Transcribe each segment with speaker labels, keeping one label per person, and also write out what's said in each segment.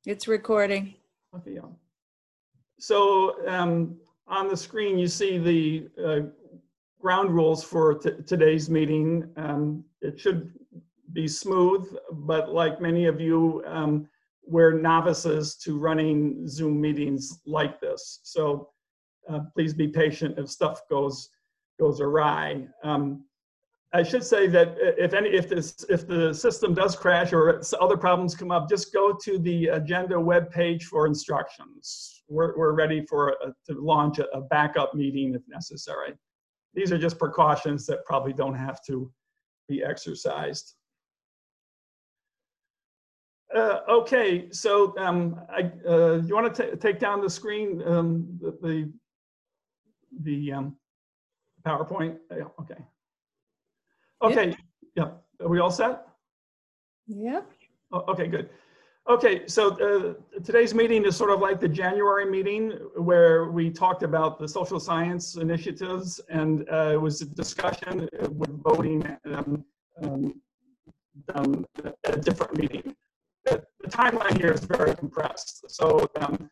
Speaker 1: It's recording.
Speaker 2: Okay, yeah. So on the screen, you see the ground rules for today's meeting. It should be smooth, but like many of you, we're novices to running Zoom meetings like this. So please be patient if stuff goes awry. I should say that if the system does crash or other problems come up, just go to the agenda web page for instructions. We're ready to launch a backup meeting if necessary. These are just precautions that probably don't have to be exercised. Okay, so you want to take down the screen, the PowerPoint? Yeah, okay. Okay, yeah, are we all set?
Speaker 1: Yeah.
Speaker 2: Oh, okay, good. Okay, so today's meeting is sort of like the January meeting where we talked about the social science initiatives, and it was a discussion with voting at a different meeting. The timeline here is very compressed. So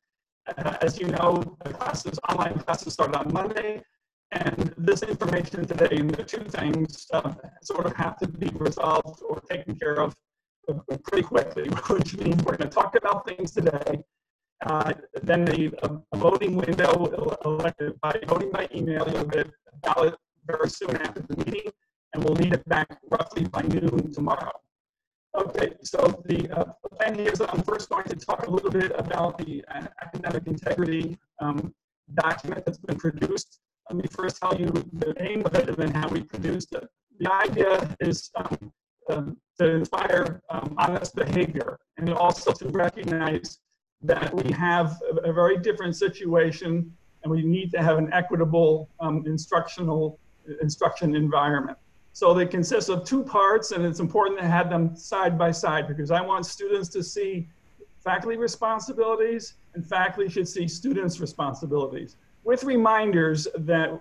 Speaker 2: as you know, the online classes start on Monday. And this information today, and the two things sort of have to be resolved or taken care of pretty quickly, which means we're going to talk about things today. Then the voting window elected by voting by email, you'll get a ballot very soon after the meeting, and we'll need it back roughly by noon tomorrow. Okay, so the plan here is that I'm first going to talk a little bit about the academic integrity document that's been produced. Let me first tell you the name of it and then how we produced it. The idea is to inspire honest behavior and also to recognize that we have a very different situation and we need to have an equitable instruction environment. So they consist of two parts, and it's important to have them side by side because I want students to see faculty responsibilities and faculty should see students' responsibilities, with reminders that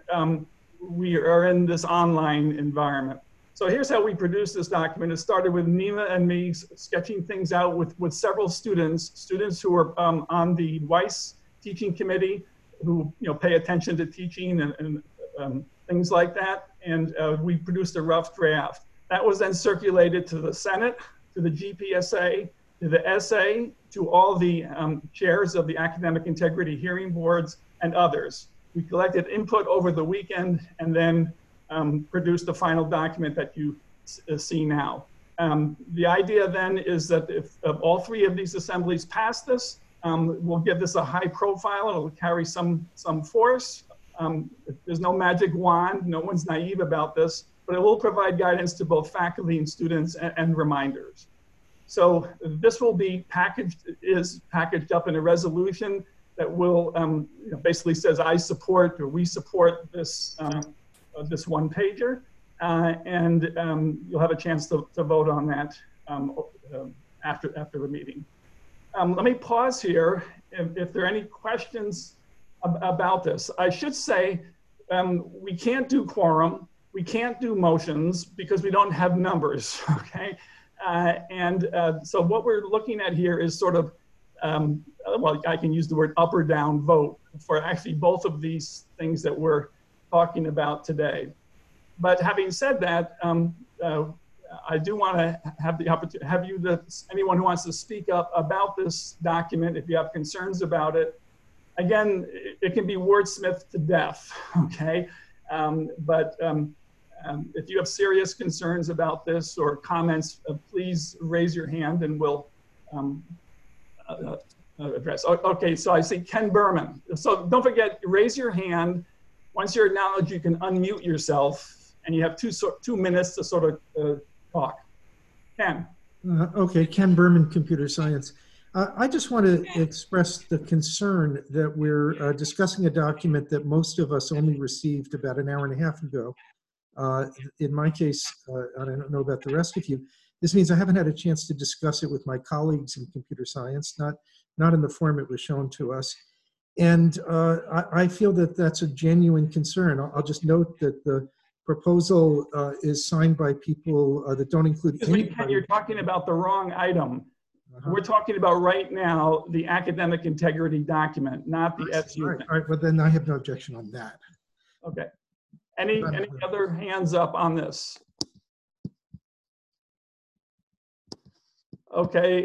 Speaker 2: we are in this online environment. So here's how we produced this document. It started with Nima and me sketching things out with several students who are on the WISE teaching committee, who pay attention to teaching and things like that. And we produced a rough draft. That was then circulated to the Senate, to the GPSA, to the SA, to all the chairs of the academic integrity hearing boards, and others. We collected input over the weekend and then produced the final document that you see now. The idea then is that if all three of these assemblies pass this, we'll give this a high profile. It'll carry some force. There's no magic wand. No one's naive about this, but it will provide guidance to both faculty and students and reminders. So this will be packaged up in a resolution that will basically says I support or we support this this one pager, and you'll have a chance to vote on that after the meeting. Let me pause here if there are any questions about this. I should say we can't do quorum, we can't do motions because we don't have numbers. Okay, so what we're looking at here is sort of well, I can use the word up or down vote for actually both of these things that we're talking about today. But having said that, I do want to have the opportunity, anyone who wants to speak up about this document, if you have concerns about it. Again, it can be wordsmithed to death, okay? But if you have serious concerns about this or comments, please raise your hand and we'll address. Okay, so I see Ken Berman. So don't forget, raise your hand. Once you're acknowledged, you can unmute yourself, and you have 2 minutes to sort of talk. Ken.
Speaker 3: Okay, Ken Berman, Computer Science. I just want to express the concern that we're discussing a document that most of us only received about an hour and a half ago. In my case, I don't know about the rest of you, this means I haven't had a chance to discuss it with my colleagues in computer science, not in the form it was shown to us. And I feel that that's a genuine concern. I'll just note that the proposal is signed by people that don't include
Speaker 2: anybody. Ken, you're talking about the wrong item. We're talking about right now the academic integrity document, not the SU
Speaker 3: All
Speaker 2: thing.
Speaker 3: right, well, then I have no objection on that.
Speaker 2: Okay. Any other hands up on this? Okay.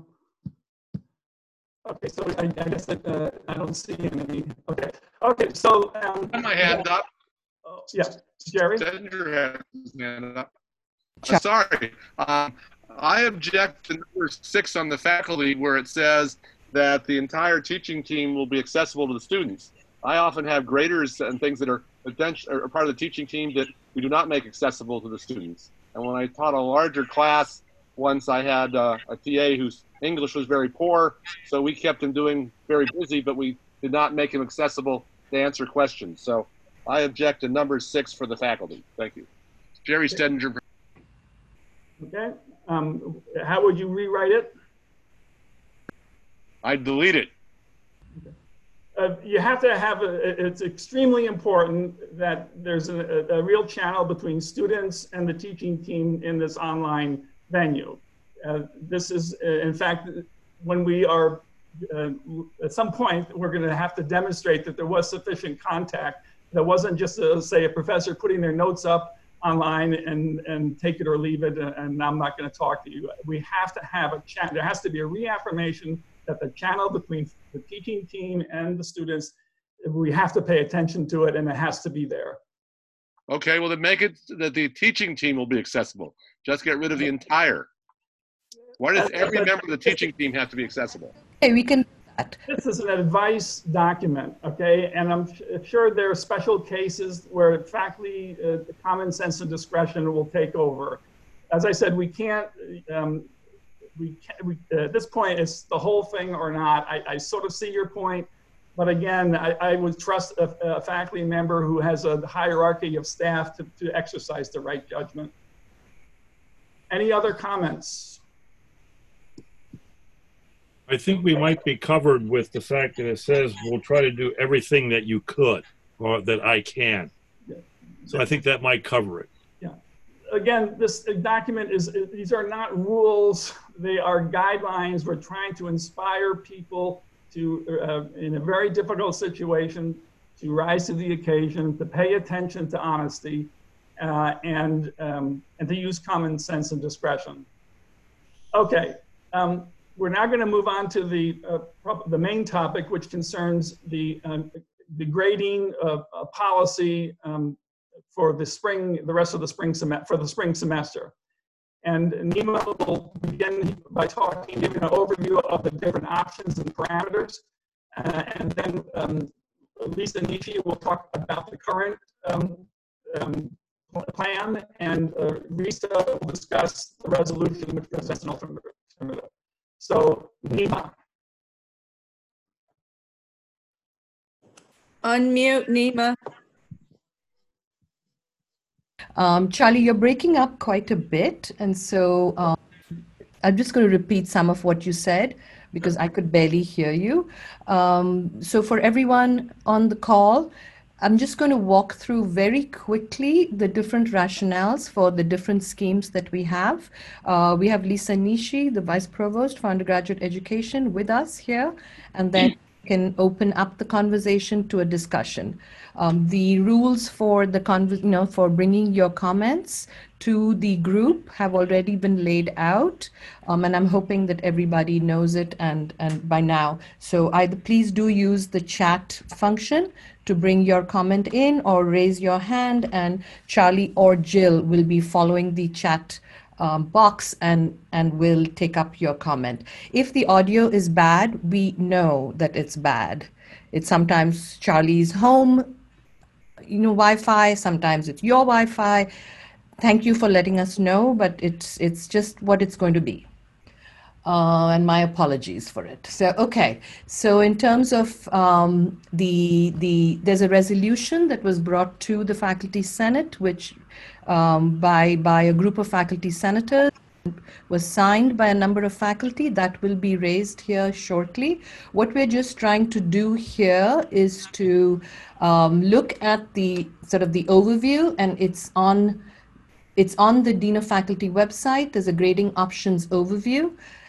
Speaker 2: Okay, so I guess that I don't see any. Okay. Okay, so.
Speaker 4: My hand up.
Speaker 2: Yeah, Jerry?
Speaker 4: Senator has his hand up. Sorry. I object to number 6 on the faculty where it says that the entire teaching team will be accessible to the students. I often have graders and things that are part of the teaching team that we do not make accessible to the students. And when I taught a larger class, once I had a TA whose English was very poor, so we kept him doing very busy, but we did not make him accessible to answer questions. So I object to number 6 for the faculty. Thank you. Jerry Stedinger.
Speaker 2: Okay. How would you rewrite it?
Speaker 4: I delete it.
Speaker 2: You have to have, it's extremely important that there's a real channel between students and the teaching team in this online venue. This is, in fact, when we are, at some point, we're gonna have to demonstrate that there was sufficient contact. That wasn't just, say, a professor putting their notes up online and take it or leave it, and I'm not gonna talk to you. We have to have a chat. There has to be a reaffirmation that the channel between the teaching team and the students, we have to pay attention to it, and it has to be there.
Speaker 4: Okay, well then make it that the teaching team will be accessible. Just get rid of the entire. Why does every member of the teaching team have to be accessible?
Speaker 5: Okay, we can do that.
Speaker 2: This is an advice document, okay? And I'm sure there are special cases where faculty common sense and discretion will take over. As I said, we can't, at this point, it's the whole thing or not. I sort of see your point, but again, I would trust a faculty member who has a hierarchy of staff to exercise the right judgment. Any other comments?
Speaker 6: I think we might be covered with the fact that it says we'll try to do everything that you could or that I can. So I think that might cover it.
Speaker 2: Yeah. Again, this document these are not rules. They are guidelines. We're trying to inspire people to, in a very difficult situation, to rise to the occasion, to pay attention to honesty, and to use common sense and discretion. Okay. We're now going to move on to the main topic, which concerns the grading policy for the rest of the spring semester. And Nima will begin by giving an overview of the different options and parameters, and then Lisa Nishi will talk about the current plan, and Risa will discuss the resolution which presents an alternative. So, Nima.
Speaker 1: Unmute, Nima.
Speaker 5: Charlie, you're breaking up quite a bit, and so I'm just going to repeat some of what you said because I could barely hear you. So for everyone on the call, I'm just going to walk through very quickly the different rationales for the different schemes that we have. We have Lisa Nishi, the Vice Provost for Undergraduate Education, with us here, and then can open up the conversation to a discussion. The rules for the for bringing your comments to the group have already been laid out, and I'm hoping that everybody knows it and by now. So either please do use the chat function to bring your comment in, or raise your hand, and Charlie or Jill will be following the chat box and will take up your comment. If the audio is bad, we know that it's bad. It's sometimes Charlie's home, Wi-Fi, sometimes it's your Wi-Fi. Thank you for letting us know, but it's just what it's going to be. And my apologies for it. So, okay. So in terms of there's a resolution that was brought to the Faculty Senate, which by a group of faculty senators, was signed by a number of faculty. That will be raised here shortly. What we're just trying to do here is to look at the sort of the overview, and it's on the Dean of Faculty website. There's a grading options overview.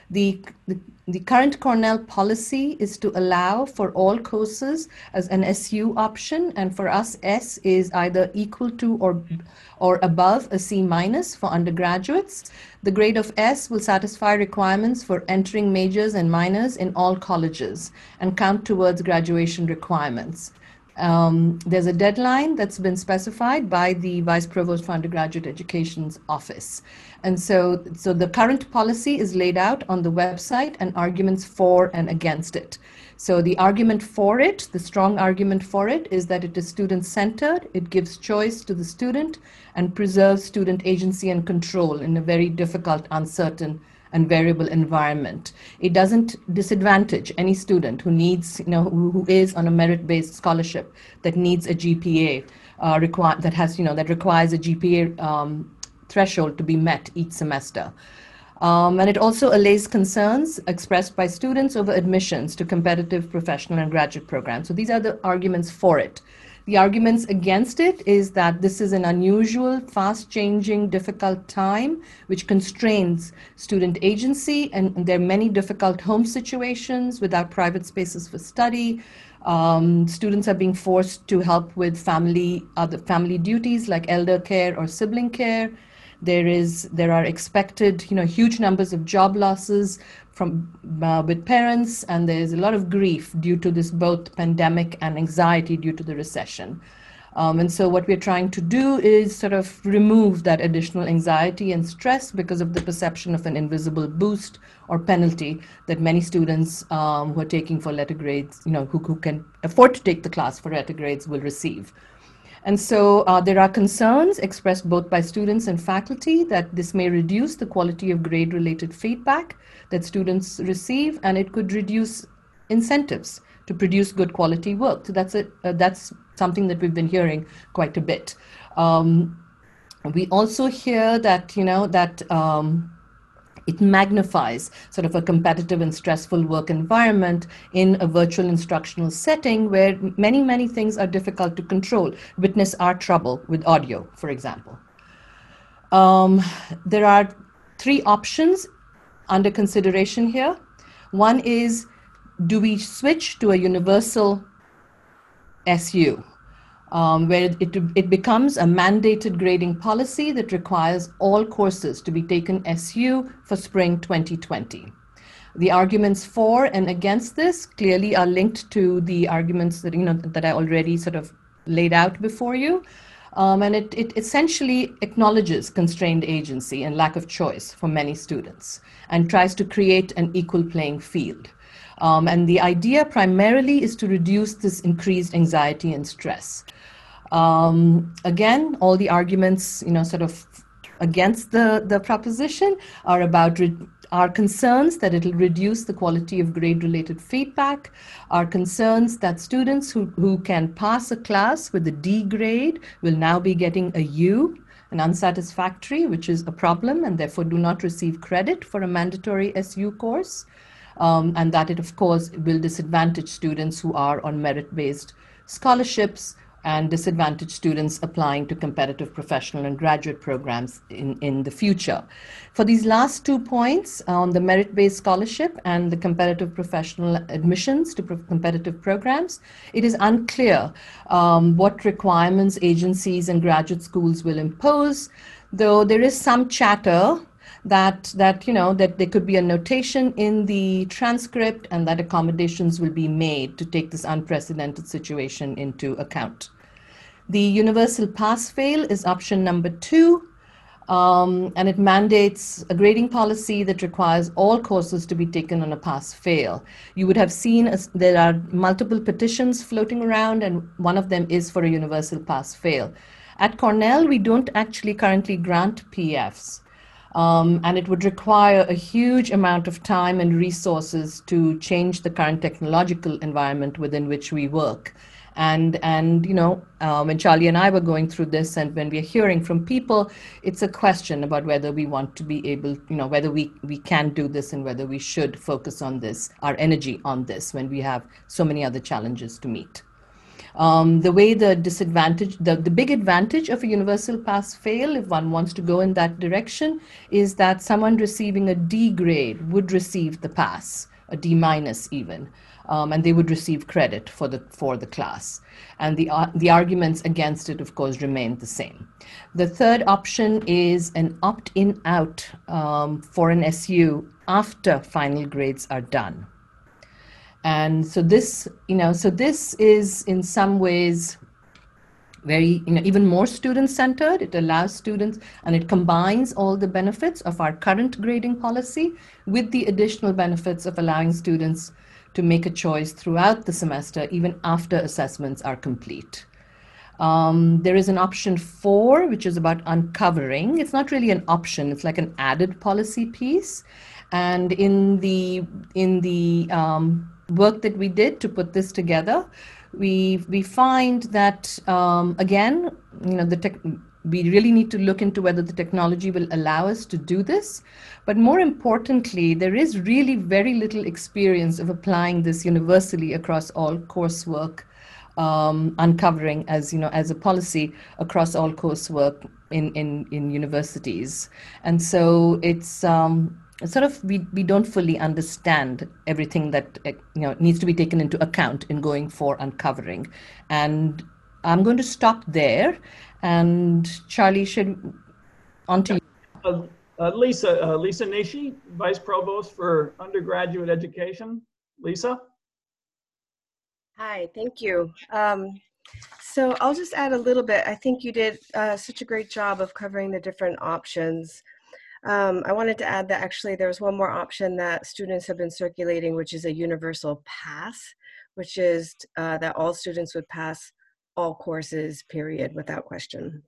Speaker 5: The current Cornell policy is to allow for all courses as an SU option, and for us, S is either equal to or above a C minus for undergraduates. The grade of S will satisfy requirements for entering majors and minors in all colleges and count towards graduation requirements. There's a deadline that's been specified by the Vice Provost for Undergraduate Education's office. And so the current policy is laid out on the website and arguments for and against it. So the argument for it, the strong argument for it, is that it is student-centered, it gives choice to the student, and preserves student agency and control in a very difficult, uncertain, and variable environment. It doesn't disadvantage any student who needs, who is on a merit-based scholarship that needs a GPA that requires a GPA threshold to be met each semester. And it also allays concerns expressed by students over admissions to competitive professional and graduate programs. So these are the arguments for it. The arguments against it is that this is an unusual, fast-changing, difficult time, which constrains student agency, and there are many difficult home situations without private spaces for study. Students are being forced to help with other family duties like elder care or sibling care. There are expected, huge numbers of job losses with parents, and there's a lot of grief due to this both pandemic and anxiety due to the recession. And so what we're trying to do is sort of remove that additional anxiety and stress because of the perception of an invisible boost or penalty that many students who are taking for letter grades, who can afford to take the class for letter grades will receive. And so there are concerns expressed both by students and faculty that this may reduce the quality of grade-related feedback that students receive, and it could reduce incentives to produce good quality work. So that's something that we've been hearing quite a bit. We also hear that, it magnifies sort of a competitive and stressful work environment in a virtual instructional setting where many, many things are difficult to control. Witness our trouble with audio, for example. There are 3 options under consideration here. One is, do we switch to a universal SU? Where it becomes a mandated grading policy that requires all courses to be taken SU for spring 2020. The arguments for and against this clearly are linked to the arguments that, that I already sort of laid out before you. And it essentially acknowledges constrained agency and lack of choice for many students and tries to create an equal playing field. And the idea primarily is to reduce this increased anxiety and stress. Again, all the arguments, sort of against the proposition are about our concerns that it'll reduce the quality of grade-related feedback, our concerns that students who can pass a class with a D grade will now be getting a U, an unsatisfactory, which is a problem, and therefore do not receive credit for a mandatory SU course, and that it, of course, will disadvantage students who are on merit-based scholarships and disadvantaged students applying to competitive professional and graduate programs in the future. For these last 2 points on the merit-based scholarship and the competitive professional admissions to competitive programs, it is unclear what requirements agencies and graduate schools will impose, though there is some chatter that there could be a notation in the transcript and that accommodations will be made to take this unprecedented situation into account. The universal pass-fail is option number 2, and it mandates a grading policy that requires all courses to be taken on a pass-fail. You would have seen there are multiple petitions floating around, and one of them is for a universal pass-fail. At Cornell, we don't actually currently grant PFs. And it would require a huge amount of time and resources to change the current technological environment within which we work. And when Charlie and I were going through this, and when we're hearing from people, it's a question about whether we want to be able, whether we can do this and whether we should focus on this, our energy on this, when we have so many other challenges to meet. The way the disadvantage, the big advantage of a universal pass fail, if one wants to go in that direction, is that someone receiving a D grade would receive the pass, a D minus even, and they would receive credit for the class. And the arguments against it, of course, remain the same. The third option is an opt-in out for an SU after final grades are done. And so this, this is in some ways very, even more student-centered. It allows students, and it combines all the benefits of our current grading policy with the additional benefits of allowing students to make a choice throughout the semester, even after assessments are complete. There is an option 4, which is about uncovering. It's not really an option, it's like an added policy piece. And in the work that we did to put this together, we find that, again, we really need to look into whether the technology will allow us to do this. But more importantly, there is really very little experience of applying this universally across all coursework, uncovering as a policy across all coursework in universities. And so it's sort of, we don't fully understand everything that needs to be taken into account in going for uncovering. And I'm going to stop there. And Charlie, on to you.
Speaker 2: Lisa Nishi, Vice Provost for Undergraduate Education. Lisa?
Speaker 7: Hi, thank you. So I'll just add a little bit. I think you did such a great job of covering the different options. I wanted to add that actually there's one more option that students have been circulating, which is a universal pass, which is that all students would pass all courses, period, without question.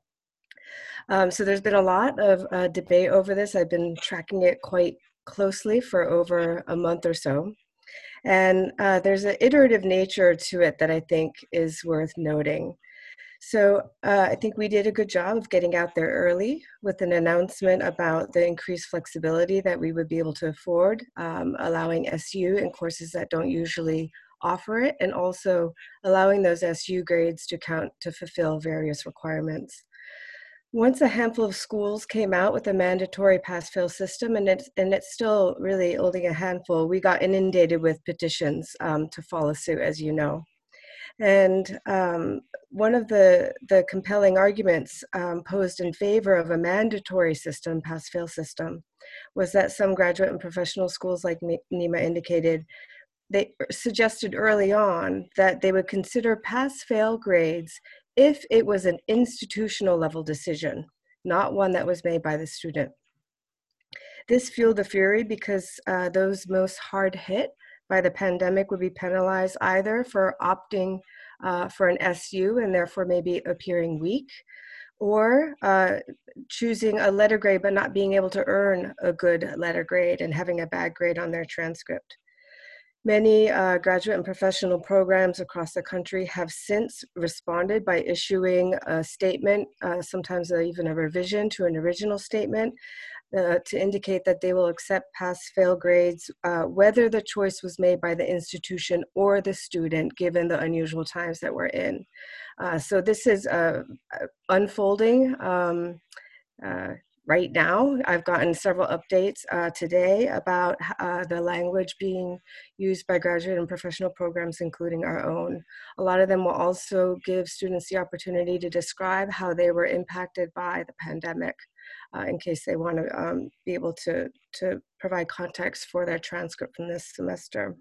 Speaker 7: So there's been a lot of debate over this. I've been tracking it quite closely for over a month or so. And there's an iterative nature to it that I think is worth noting. So I think we did a good job of getting out there early with an announcement about the increased flexibility that we would be able to afford, allowing SU in courses that don't usually offer it, and also allowing those SU grades to count to fulfill various requirements. Once a handful of schools came out with a mandatory pass-fail system, and it's still really only a handful, we got inundated with petitions to follow suit, as you know. And one of the compelling arguments posed in favor of a mandatory system, pass-fail system, was that some graduate and professional schools, like Nima indicated, they suggested early on that they would consider pass-fail grades if it was an institutional level decision, not one that was made by the student. This fueled the fury because those most hard hit by the pandemic would be penalized either for opting for an SU and therefore maybe appearing weak, or choosing a letter grade but not being able to earn a good letter grade and having a bad grade on their transcript. Many graduate and professional programs across the country have since responded by issuing a statement, sometimes even a revision to an original statement, to indicate that they will accept pass-fail grades, whether the choice was made by the institution or the student, given the unusual times that we're in. So this is unfolding right now. I've gotten several updates today about the language being used by graduate and professional programs, including our own. A lot of them will also give students the opportunity to describe how they were impacted by the pandemic, in case they want to be able to provide context for their transcript from this semester.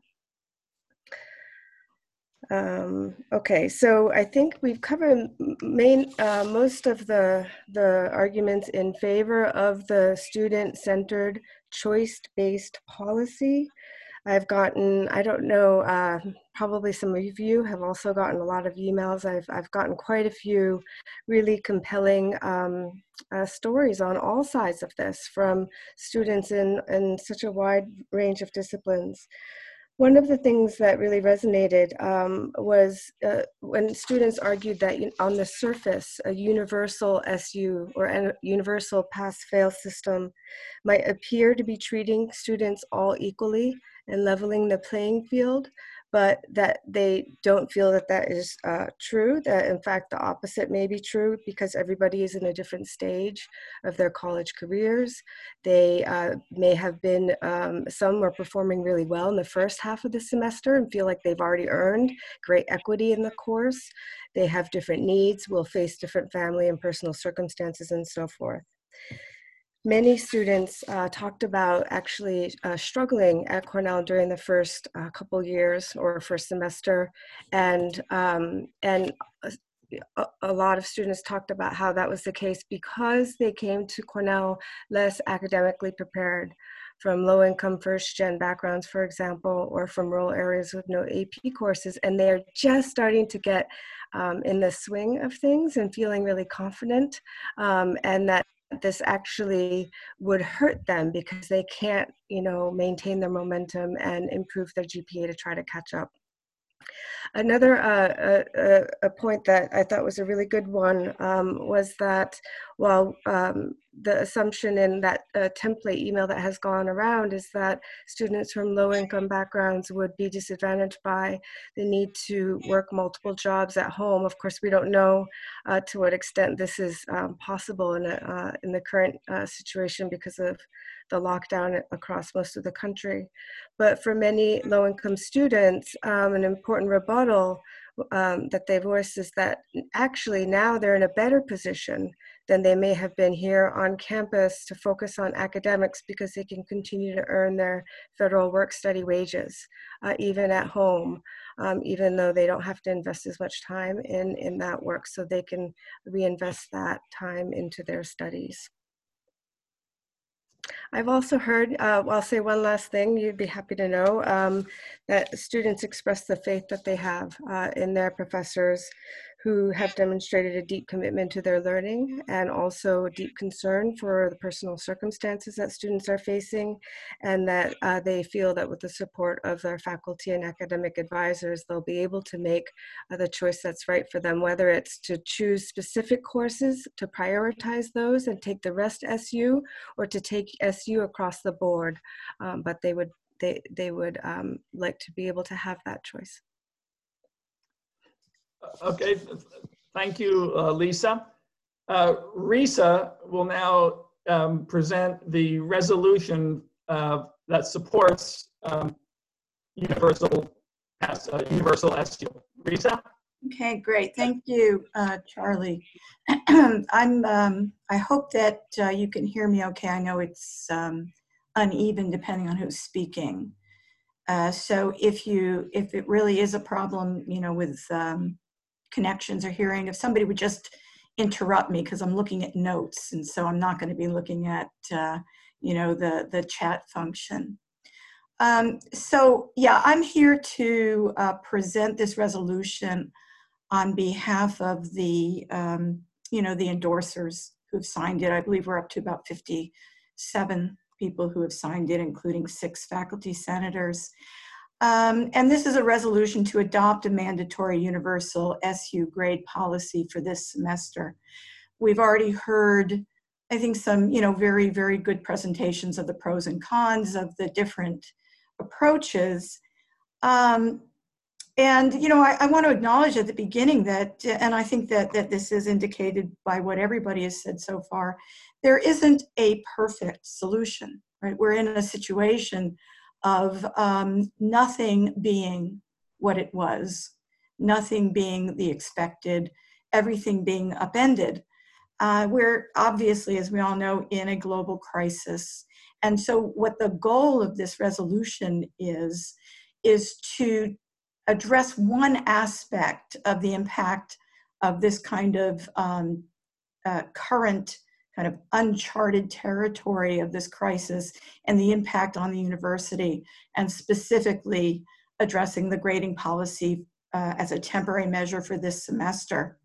Speaker 7: Okay, so I think we've covered most of the arguments in favor of the student-centered, choice-based policy. I've gotten, I don't know, probably some of you have also gotten a lot of emails. I've gotten quite a few really compelling stories on all sides of this from students in such a wide range of disciplines. One of the things that really resonated was when students argued that on the surface, a universal SU or a universal pass-fail system might appear to be treating students all equally and leveling the playing field, but that they don't feel that that is true, that in fact the opposite may be true because everybody is in a different stage of their college careers. They may have been, some are performing really well in the first half of the semester and feel like they've already earned great equity in the course. They have different needs, will face different family and personal circumstances and so forth. Many students talked about actually struggling at Cornell during the first couple years or first semester, and a lot of students talked about how that was the case because they came to Cornell less academically prepared, from low-income first-gen backgrounds, for example, or from rural areas with no AP courses, and they're just starting to get in the swing of things and feeling really confident, and that this actually would hurt them because they can't, maintain their momentum and improve their GPA to try to catch up. Another a point that I thought was a really good one was that while the assumption in that template email that has gone around is that students from low-income backgrounds would be disadvantaged by the need to work multiple jobs at home. Of course, we don't know to what extent this is possible in the current situation because of the lockdown across most of the country. But for many low-income students, an important rebuttal that they voiced is that actually now they're in a better position than they may have been here on campus to focus on academics because they can continue to earn their federal work-study wages, even at home, even though they don't have to invest as much time in that work, so they can reinvest that time into their studies. I've also heard, I'll say one last thing, you'd be happy to know, that students express the faith that they have in their professors who have demonstrated a deep commitment to their learning and also a deep concern for the personal circumstances that students are facing, and that they feel that with the support of their faculty and academic advisors, they'll be able to make the choice that's right for them, whether it's to choose specific courses, to prioritize those and take the rest SU, or to take SU across the board, but they would like to be able to have that choice.
Speaker 2: Okay, thank you, Lisa. Risa will now present the resolution that supports universal SU. Risa?
Speaker 1: Okay, great. Thank you, Charlie. I hope that you can hear me okay. I know it's uneven depending on who's speaking. So if it really is a problem, with connections or hearing, if somebody would just interrupt me, because I'm looking at notes, and so I'm not going to be looking at the chat function. So yeah, I'm here to present this resolution on behalf of the the endorsers who've signed it. I believe we're up to about 57 people who have signed it, including 6 faculty senators. And this is a resolution to adopt a mandatory universal SU grade policy for this semester. We've already heard, I think, some, very, very good presentations of the pros and cons of the different approaches. And, I want to acknowledge at the beginning that, and I think that this is indicated by what everybody has said so far, there isn't a perfect solution, right? We're in a situation of nothing being what it was, nothing being the expected, everything being upended. We're obviously, as we all know, in a global crisis. And so what the goal of this resolution is to address one aspect of the impact of this kind of current kind of uncharted territory of this crisis and the impact on the university, and specifically addressing the grading policy as a temporary measure for this semester.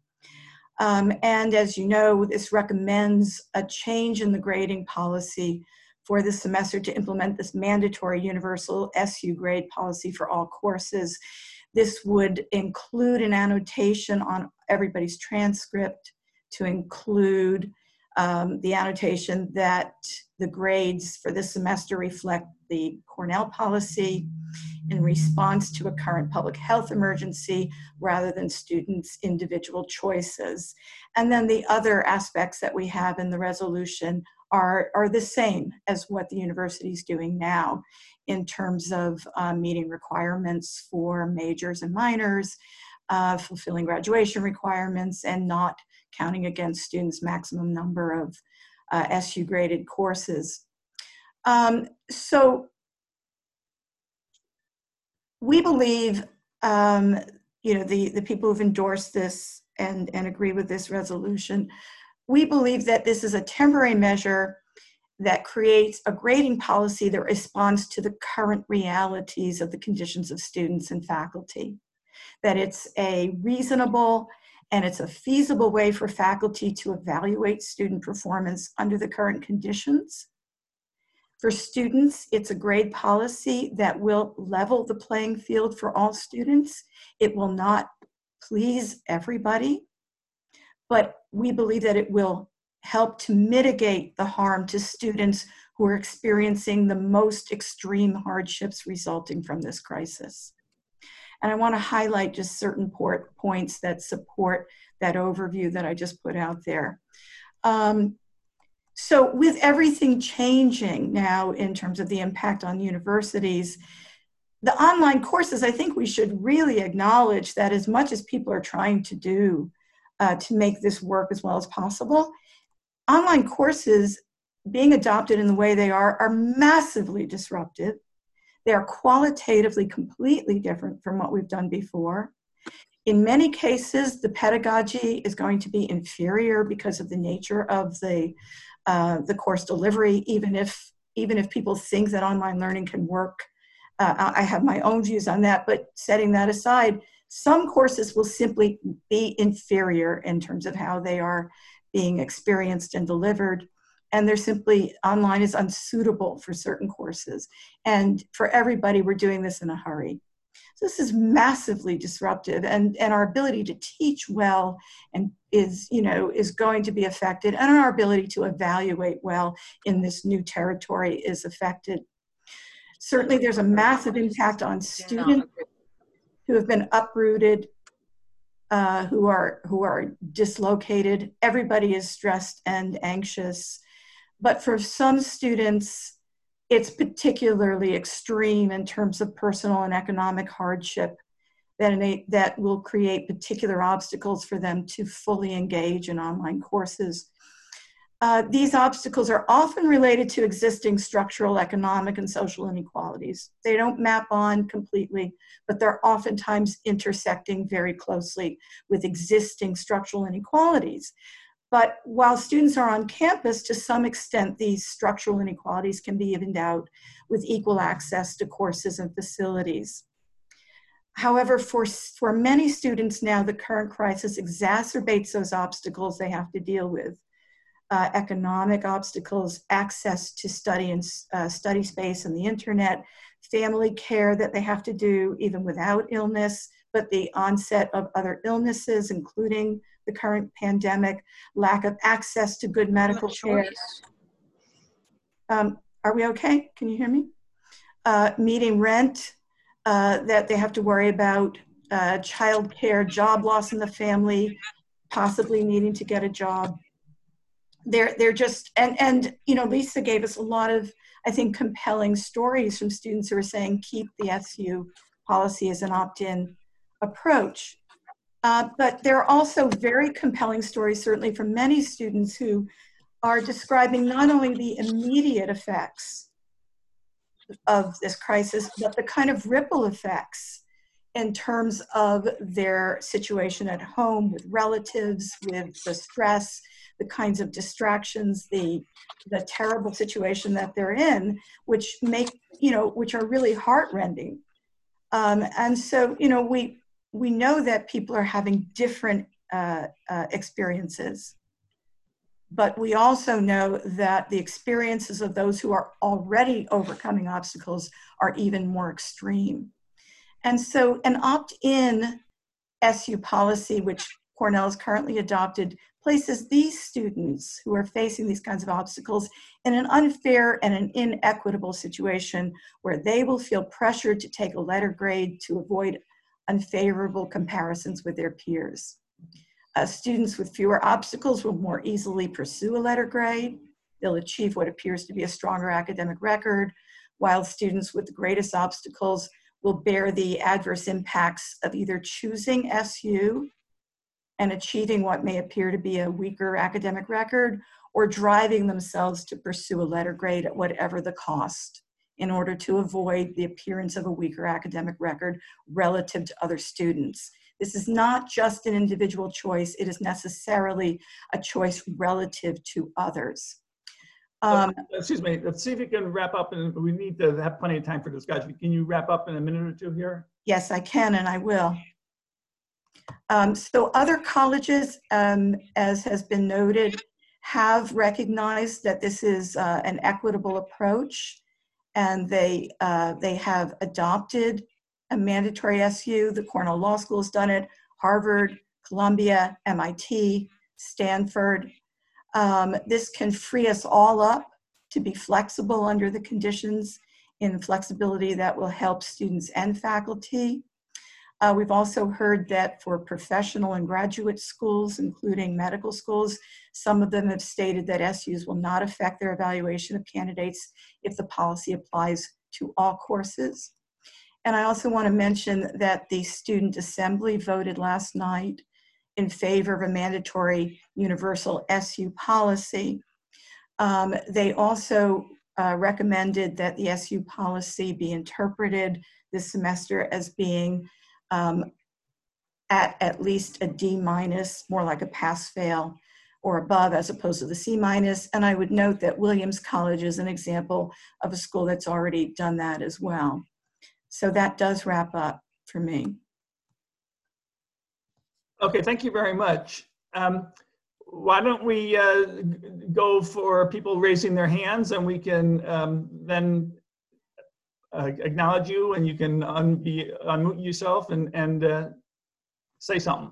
Speaker 1: And as you know, this recommends a change in the grading policy for this semester to implement this mandatory universal SU grade policy for all courses. This would include an annotation on everybody's transcript to include the annotation that the grades for this semester reflect the Cornell policy in response to a current public health emergency rather than students' individual choices. And then the other aspects that we have in the resolution are the same as what the university is doing now in terms of meeting requirements for majors and minors, fulfilling graduation requirements, and not counting against students' maximum number of SU graded courses. So we believe, the people who've endorsed this and agree with this resolution, we believe that this is a temporary measure that creates a grading policy that responds to the current realities of the conditions of students and faculty. That it's a reasonable and it's a feasible way for faculty to evaluate student performance under the current conditions. For students, it's a grade policy that will level the playing field for all students. It will not please everybody, but we believe that it will help to mitigate the harm to students who are experiencing the most extreme hardships resulting from this crisis. And I want to highlight just certain points that support that overview that I just put out there. So with everything changing now in terms of the impact on universities, the online courses, I think we should really acknowledge that as much as people are trying to do to make this work as well as possible, online courses being adopted in the way they are massively disruptive. They are qualitatively completely different from what we've done before. In many cases, the pedagogy is going to be inferior because of the nature of the course delivery, even if people think that online learning can work. I have my own views on that, but setting that aside, some courses will simply be inferior in terms of how they are being experienced and delivered. And they're simply, online is unsuitable for certain courses. And for everybody, we're doing this in a hurry. So this is massively disruptive, and our ability to teach well and is going to be affected, and our ability to evaluate well in this new territory is affected. Certainly there's a massive impact on students who have been uprooted, who are dislocated. Everybody is stressed and anxious. But for some students, it's particularly extreme in terms of personal and economic hardship that will create particular obstacles for them to fully engage in online courses. These obstacles are often related to existing structural, economic, and social inequalities. They don't map on completely, but they're oftentimes intersecting very closely with existing structural inequalities. But while students are on campus, to some extent, these structural inequalities can be evened out with equal access to courses and facilities. However, for many students now, the current crisis exacerbates those obstacles they have to deal with. Economic obstacles, access to study and study space and the internet, family care that they have to do even without illness, but the onset of other illnesses, including the current pandemic, lack of access to good medical care. Are we okay? Can you hear me? Meeting rent that they have to worry about, child care, job loss in the family, possibly needing to get a job. They're just, and Lisa gave us a lot of, I think, compelling stories from students who are saying keep the SU policy as an opt-in approach. But there are also very compelling stories, certainly from many students who are describing not only the immediate effects of this crisis, but the kind of ripple effects in terms of their situation at home with relatives, with the stress, the kinds of distractions, the terrible situation that they're in, which which are really heartrending. And so, we know that people are having different experiences, but we also know that the experiences of those who are already overcoming obstacles are even more extreme. And so an opt-in SU policy, which Cornell has currently adopted places these students who are facing these kinds of obstacles in an unfair and an inequitable situation where they will feel pressured to take a letter grade to avoid unfavorable comparisons with their peers. Students with fewer obstacles will more easily pursue a letter grade. They'll achieve what appears to be a stronger academic record, while students with the greatest obstacles will bear the adverse impacts of either choosing SU and achieving what may appear to be a weaker academic record, or driving themselves to pursue a letter grade at whatever the cost in order to avoid the appearance of a weaker academic record relative to other students. This is not just an individual choice, it is necessarily a choice relative to others.
Speaker 2: Excuse me, let's see if you can wrap up, and we need to have plenty of time for discussion. Can you wrap up in a minute or two here?
Speaker 1: Yes, I can, and I will. So other colleges, as has been noted, have recognized that this is an equitable approach, and they have adopted a mandatory SU. The Cornell Law School has done it, Harvard, Columbia, MIT, Stanford. This can free us all up to be flexible under the conditions, in flexibility that will help students and faculty. We've also heard that for professional and graduate schools, including medical schools, some of them have stated that SUs will not affect their evaluation of candidates if the policy applies to all courses. And I also want to mention that the Student Assembly voted last night in favor of a mandatory universal SU policy. They also recommended that the SU policy be interpreted this semester as being at least a D-, more like a pass-fail or above, as opposed to the C-. And I would note that Williams College is an example of a school that's already done that as well. So that does wrap up for me.
Speaker 2: Okay, thank you very much. Why don't we go for people raising their hands, and we can then acknowledge you, and you can unmute yourself and say something.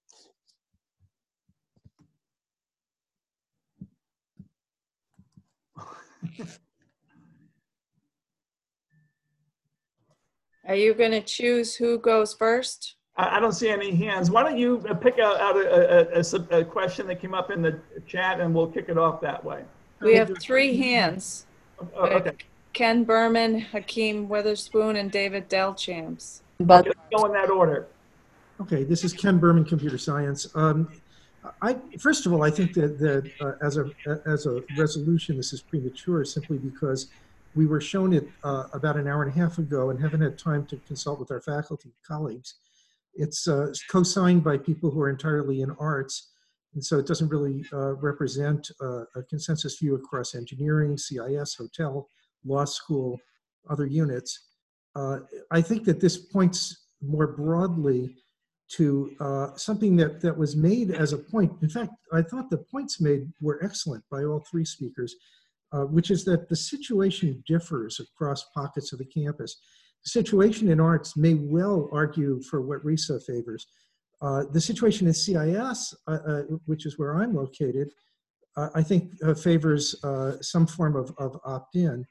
Speaker 8: Are you going to choose who goes first?
Speaker 2: I don't see any hands. Why don't you pick out a question that came up in the chat, and we'll kick it off that way.
Speaker 8: We have 3 hands.
Speaker 2: Okay.
Speaker 8: Ken Berman, Hakeem Witherspoon, and David Delchamps.
Speaker 5: But
Speaker 2: Okay, let's go in that order.
Speaker 3: Okay, this is Ken Berman, Computer Science. First of all, I think that as a resolution, this is premature simply because we were shown it about an hour and a half ago and haven't had time to consult with our faculty colleagues. It's co-signed by people who are entirely in arts, and so it doesn't really represent a consensus view across engineering, CIS, hotel, law school, other units. I think that this points more broadly to something that was made as a point. In fact, I thought the points made were excellent by all 3 speakers, which is that the situation differs across pockets of the campus. The situation in arts may well argue for what RISA favors. The situation in CIS, which is where I'm located, I think favors some form of opt-in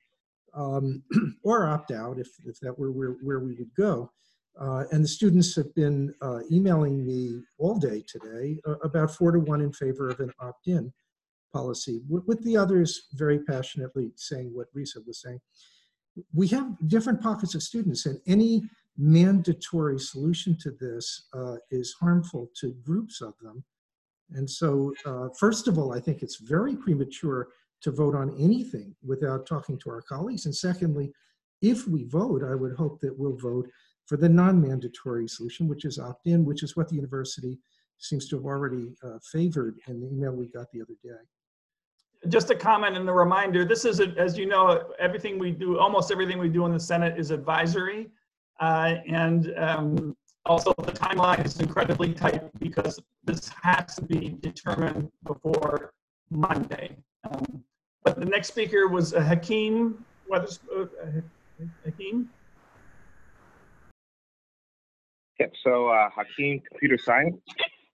Speaker 3: or opt-out if that were where we would go. And the students have been emailing me all day today about 4-to-1 in favor of an opt-in policy, with the others very passionately saying what RISA was saying. We have different pockets of students, and any mandatory solution to this is harmful to groups of them. And so, first of all, I think it's very premature to vote on anything without talking to our colleagues. And secondly, if we vote, I would hope that we'll vote for the non-mandatory solution, which is opt-in, which is what the university seems to have already favored in the email we got the other day.
Speaker 2: Just a comment and a reminder, this is, as you know, everything we do, almost everything we do in the Senate is advisory. Also the timeline is incredibly tight because this has to be determined before Monday. But the next speaker was Hakeem. Hakeem?
Speaker 9: Yep, so Hakeem, Computer Science.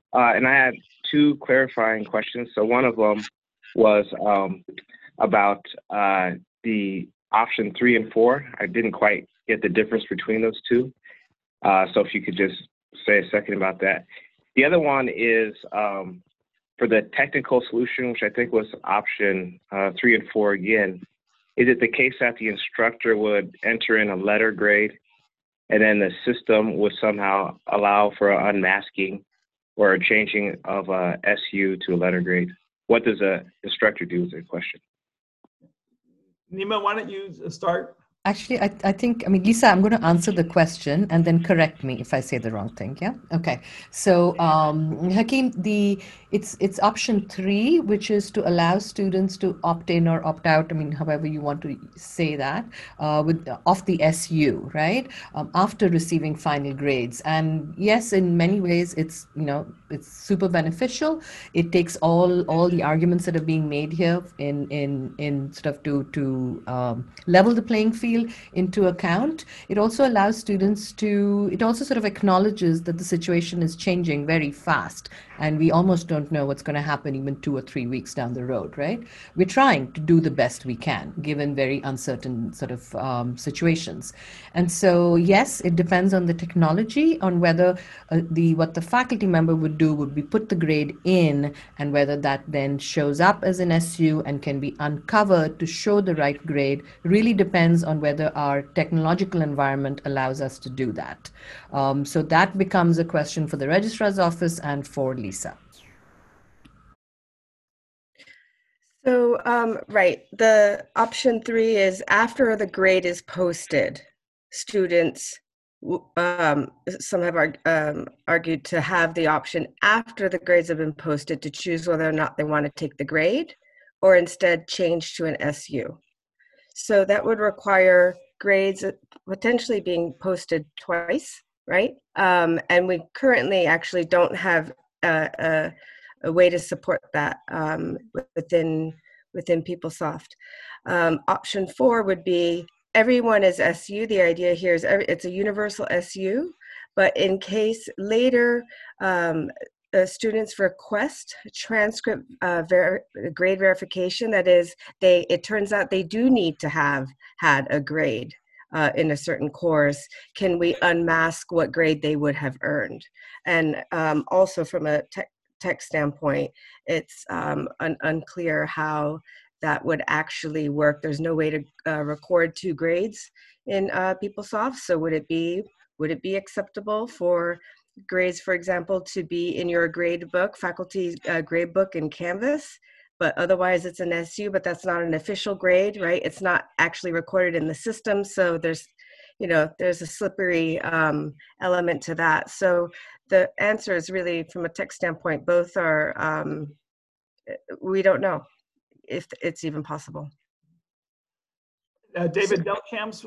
Speaker 9: And I had two clarifying questions. So one of them was about the option 3 and 4. I didn't quite get the difference between those two. So if you could just say a second about that. The other one is for the technical solution, which I think was option 3 and 4 again. Is it the case that the instructor would enter in a letter grade and then the system would somehow allow for an unmasking or a changing of a SU to a letter grade? What does an instructor do is the question.
Speaker 2: Nima, why don't you start?
Speaker 5: Actually, I think, I mean, Lisa, I'm going to answer the question and then correct me if I say the wrong thing. Yeah. Okay. So, Hakeem, it's option 3, which is to allow students to opt in or opt out. I mean, however you want to say that, of the SU, right? After receiving final grades. And yes, in many ways, it's super beneficial. It takes all the arguments that are being made here in sort of to level the playing field into account. It also allows students it also sort of acknowledges that the situation is changing very fast and we almost don't know what's going to happen even 2 or 3 weeks down the road, right? We're trying to do the best we can given very uncertain sort of situations. And so, yes, it depends on the technology, on whether what the faculty member would do would be put the grade in, and whether that then shows up as an SU and can be uncovered to show the right grade really depends on whether our technological environment allows us to do that. So that becomes a question for the registrar's office and for Lisa.
Speaker 7: So, right, the option 3 is after the grade is posted, students, some have argued to have the option after the grades have been posted to choose whether or not they want to take the grade or instead change to an SU. So that would require grades potentially being posted twice, right? And we currently actually don't have a way to support that within PeopleSoft. Option 4 would be everyone is SU. The idea here is it's a universal SU, but in case later students request transcript grade verification, that is, it turns out they do need to have had a grade in a certain course, can we unmask what grade they would have earned? And also from a tech standpoint, it's unclear how that would actually work. There's no way to record 2 grades in PeopleSoft. So would it be acceptable for grades, for example, to be in your grade book, faculty grade book in Canvas, but otherwise it's an SU, but that's not an official grade, right? It's not actually recorded in the system. So there's a slippery element to that. So the answer is really, from a tech standpoint, both are, we don't know if it's even possible.
Speaker 2: David Delcamps,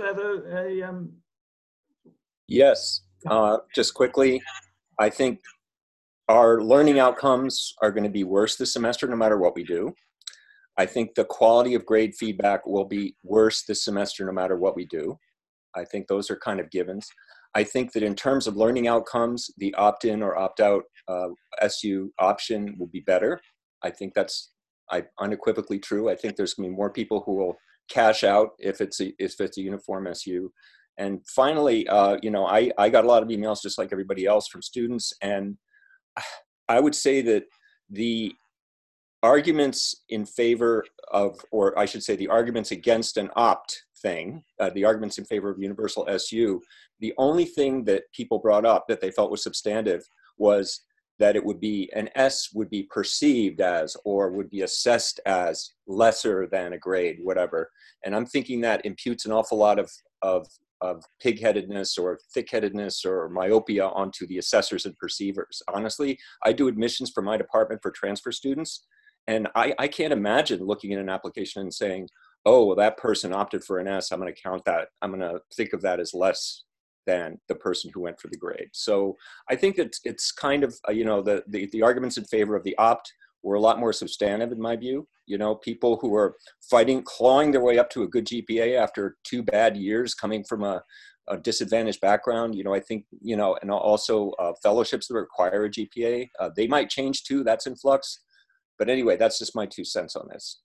Speaker 10: Yes, just quickly, I think our learning outcomes are going to be worse this semester no matter what we do. I think the quality of grade feedback will be worse this semester no matter what we do. I think those are kind of givens. I think that in terms of learning outcomes, the opt-in or opt-out SU option will be better. I think that's unequivocally true. I think there's going to be more people who will cash out if it's a uniform SU. And finally, I got a lot of emails just like everybody else from students, and I would say that the arguments in favor of, or I should say the arguments against an opt thing, the arguments in favor of universal SU, the only thing that people brought up that they felt was substantive was that it would be, an S would be perceived as, or would be assessed as lesser than a grade, whatever. And I'm thinking that imputes an awful lot of pig-headedness or thick-headedness or myopia onto the assessors and perceivers. Honestly, I do admissions for my department for transfer students, and I can't imagine looking at an application and saying, oh, well, that person opted for an S, I'm going to count that, I'm going to think of that as less than the person who went for the grade. So I think that it's kind of, the arguments in favor of the opt were a lot more substantive in my view. You know, people who were fighting, clawing their way up to a good GPA after 2 bad years coming from a disadvantaged background. You know, I think, you know, and also fellowships that require a GPA, they might change too, that's in flux. But anyway, that's just my 2 cents on this.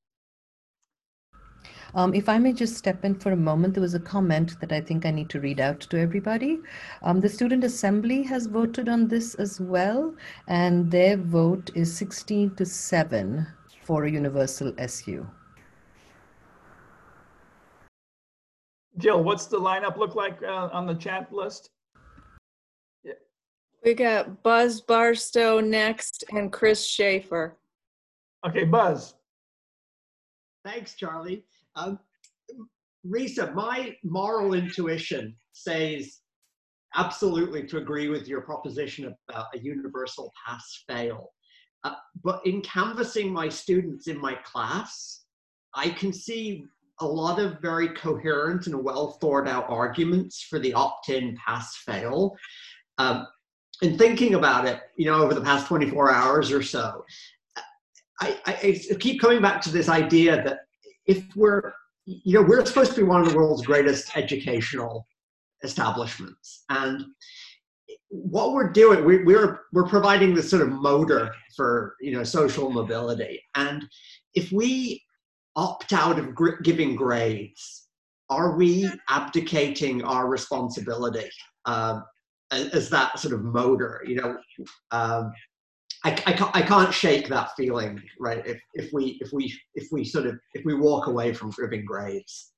Speaker 5: If I may just step in for a moment, there was a comment that I think I need to read out to everybody. The Student Assembly has voted on this as well, and their vote is 16-7 for a universal SU.
Speaker 2: Jill, what's the lineup look like on the chat list?
Speaker 8: We got Buzz Barstow next and Chris Schaefer.
Speaker 2: Okay, Buzz.
Speaker 11: Thanks, Charlie. Risa, my moral intuition says absolutely to agree with your proposition about a universal pass-fail. But in canvassing my students in my class, I can see a lot of very coherent and well thought out arguments for the opt-in pass-fail. And thinking about it, you know, over the past 24 hours or so, I keep coming back to this idea that if we're supposed to be one of the world's greatest educational establishments, and what we're doing, we're providing this sort of motor for, you know, social mobility. And if we opt out of giving grades, are we abdicating our responsibility as that sort of motor? You know, I can't shake that feeling, right? If we walk away from giving grades.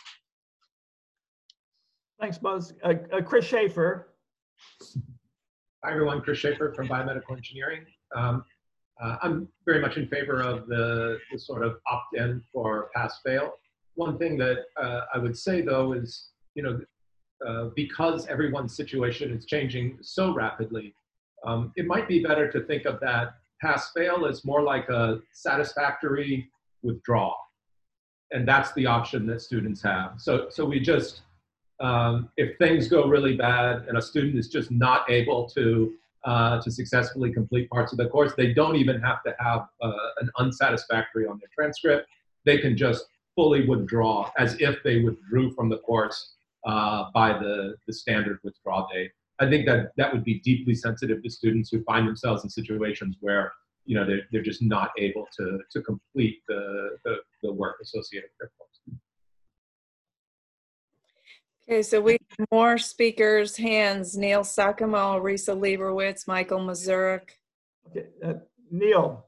Speaker 2: Thanks, Buzz. Chris Schaefer.
Speaker 12: Hi, everyone. Chris Schaefer from Biomedical Engineering. I'm very much in favor of the sort of opt-in for pass-fail. One thing that I would say, though, is, you know, because everyone's situation is changing so rapidly, it might be better to think of that pass-fail as more like a satisfactory withdrawal. And that's the option that students have. So we just, if things go really bad and a student is just not able to successfully complete parts of the course, they don't even have to have an unsatisfactory on their transcript. They can just fully withdraw as if they withdrew from the course by the standard withdrawal date. I think that would be deeply sensitive to students who find themselves in situations where, you know, they're just not able to complete the work associated with their course.
Speaker 8: Okay, so we have more speakers' hands. Neil Sakamo, Risa Leibowitz, Michael Mazurek.
Speaker 2: Okay, Neil.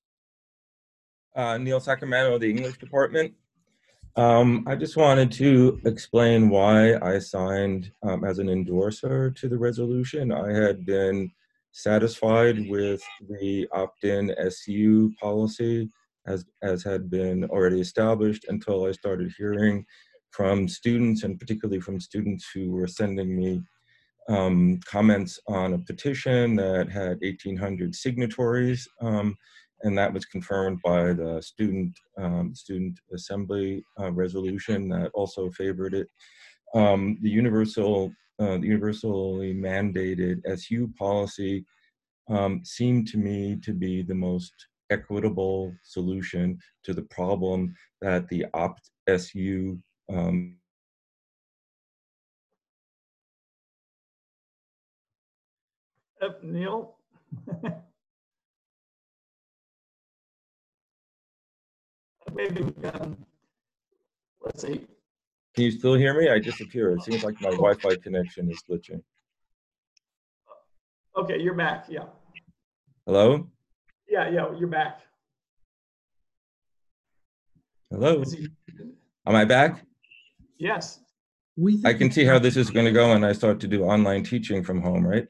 Speaker 13: Neil Sacramento, the English department. I just wanted to explain why I signed as an endorser to the resolution. I had been satisfied with the opt-in SU policy as had been already established until I started hearing from students, and particularly from students who were sending me comments on a petition that had 1,800 signatories. And that was confirmed by the student assembly resolution that also favored it. The universally mandated SU policy seemed to me to be the most equitable solution to the problem that the opt-SU
Speaker 2: Neil? Maybe we can, let's see.
Speaker 13: Can you still hear me? I disappeared. It seems like my Wi-Fi connection is glitching.
Speaker 2: Okay, you're back, yeah.
Speaker 13: Hello?
Speaker 2: Yeah, you're back.
Speaker 13: Hello? Am I back?
Speaker 2: Yes.
Speaker 13: I can see how this is going to go when I start to do online teaching from home, right?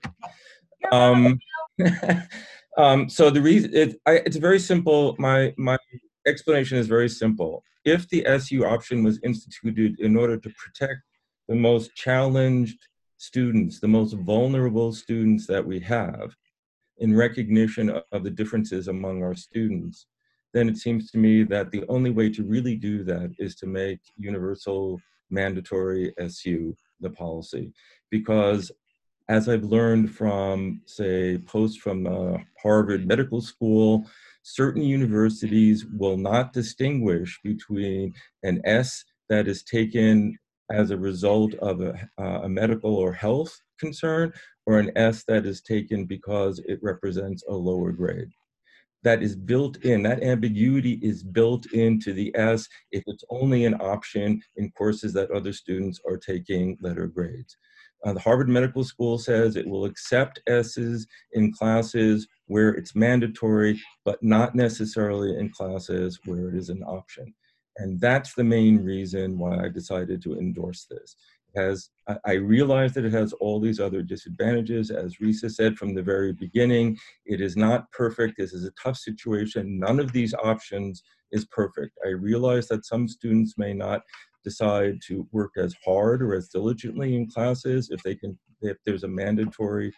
Speaker 13: So the reason, it's very simple. My explanation is very simple. If the SU option was instituted in order to protect the most challenged students, the most vulnerable students that we have, in recognition of the differences among our students, then it seems to me that the only way to really do that is to make universal mandatory SU the policy. Because as I've learned from, say, posts from Harvard Medical School, certain universities will not distinguish between an S that is taken as a result of a medical or health concern, or an S that is taken because it represents a lower grade. That is built in, that ambiguity is built into the S if it's only an option in courses that other students are taking letter grades. The Harvard Medical School says it will accept S's in classes where it's mandatory, but not necessarily in classes where it is an option. And that's the main reason why I decided to endorse this. I realize that it has all these other disadvantages. As Risa said from the very beginning, it is not perfect. This is a tough situation. None of these options is perfect. I realize that some students may not decide to work as hard or as diligently in classes if there's a mandatory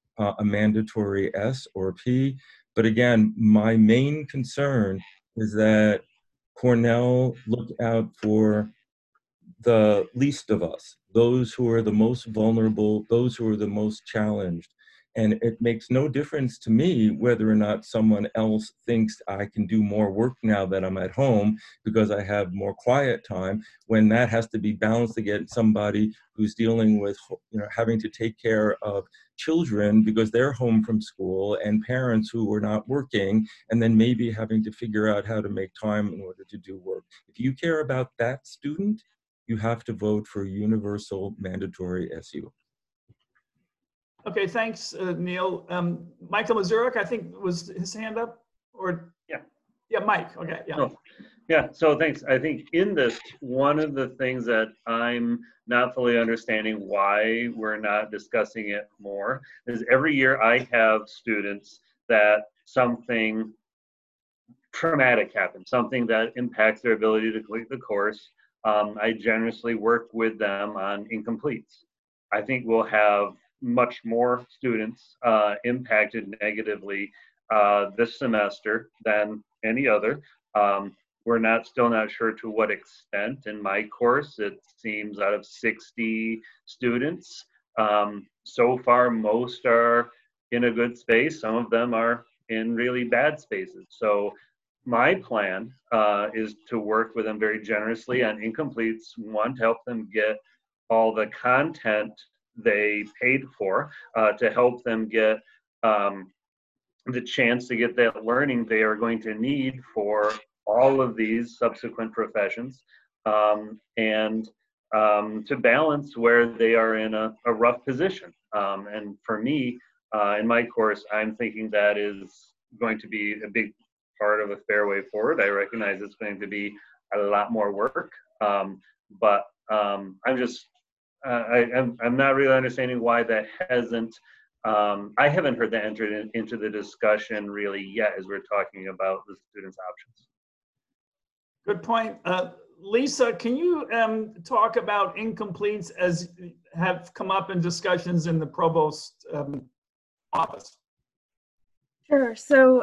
Speaker 13: S or P. But again, my main concern is that Cornell look out for the least of us, those who are the most vulnerable, those who are the most challenged. And it makes no difference to me whether or not someone else thinks I can do more work now that I'm at home because I have more quiet time, when that has to be balanced against somebody who's dealing with, having to take care of children because they're home from school, and parents who are not working, and then maybe having to figure out how to make time in order to do work. If you care about that student, you have to vote for universal mandatory SU.
Speaker 2: Okay, thanks, Neil. Michael Mazurek, I think, was his hand up? Or yeah, Mike. Okay, yeah.
Speaker 14: Oh, yeah, so thanks. I think in this, one of the things that I'm not fully understanding why we're not discussing it more is every year I have students that something traumatic happens, something that impacts their ability to complete the course. I generously work with them on incompletes. I think we'll have much more students impacted negatively this semester than any other. We're still not sure to what extent. In my course, it seems out of 60 students, so far most are in a good space. Some of them are in really bad spaces. So my plan is to work with them very generously on incompletes, one, to help them get all the content they paid for, to help them get the chance to get that learning they are going to need for all of these subsequent professions, and to balance where they are in a rough position. And for me, in my course, I'm thinking that is going to be a big part of a fair way forward. I recognize it's going to be a lot more work, but I'm not really understanding why that hasn't. I haven't heard that entered into the discussion really yet as we're talking about the students' options.
Speaker 2: Good point. Lisa, can you talk about incompletes as have come up in discussions in the provost office?
Speaker 7: Sure. So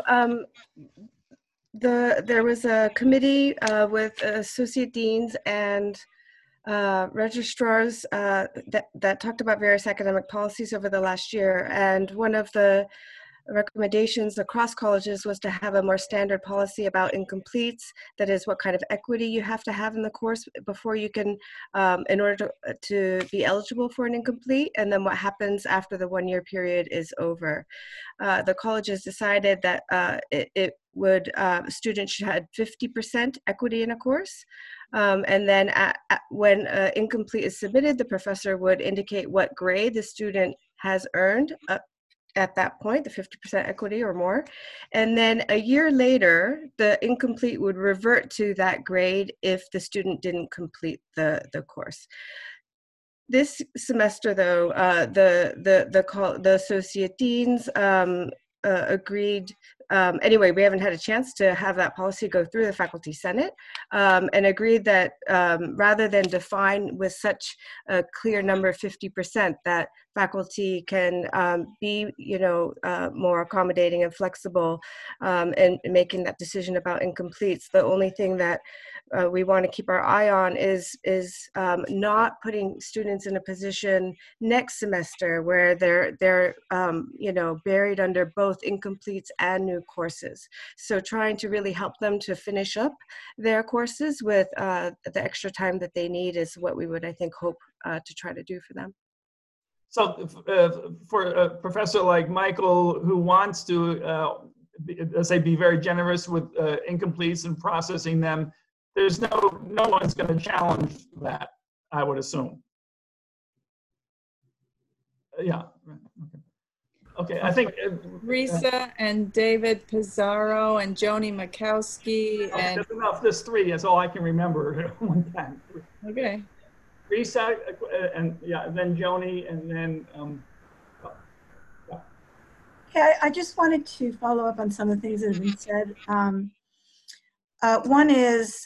Speaker 7: there was a committee with associate deans and registrars that talked about various academic policies over the last year. And one of the recommendations across colleges was to have a more standard policy about incompletes. That is, what kind of equity you have to have in the course before you can, in order to be eligible for an incomplete, and then what happens after the one-year period is over. The colleges decided that students should have 50% equity in a course. And then when incomplete is submitted, the professor would indicate what grade the student has earned at that point, the 50% equity or more. And then a year later, the incomplete would revert to that grade if the student didn't complete the course. This semester, though, the associate deans agreed. Anyway, we haven't had a chance to have that policy go through the Faculty Senate, and agreed that rather than define with such a clear number of 50%, that faculty can be, more accommodating and flexible in making that decision about incompletes. The only thing that we want to keep our eye on is not putting students in a position next semester where they're buried under both incompletes and new courses. So trying to really help them to finish up their courses with the extra time that they need is what we would, I think, hope to try to do for them.
Speaker 2: So for a professor like Michael, who wants to, let's say, be very generous with incompletes and processing them, there's no one's going to challenge that, I would assume. Yeah. Okay. I think
Speaker 8: Risa and David Pizarro and Joni Mikowski and
Speaker 2: that's enough. There's three. That's all I can remember at one time.
Speaker 8: okay.
Speaker 2: Risa and then Joni and then.
Speaker 1: Okay, I just wanted to follow up on some of the things that have been said. One is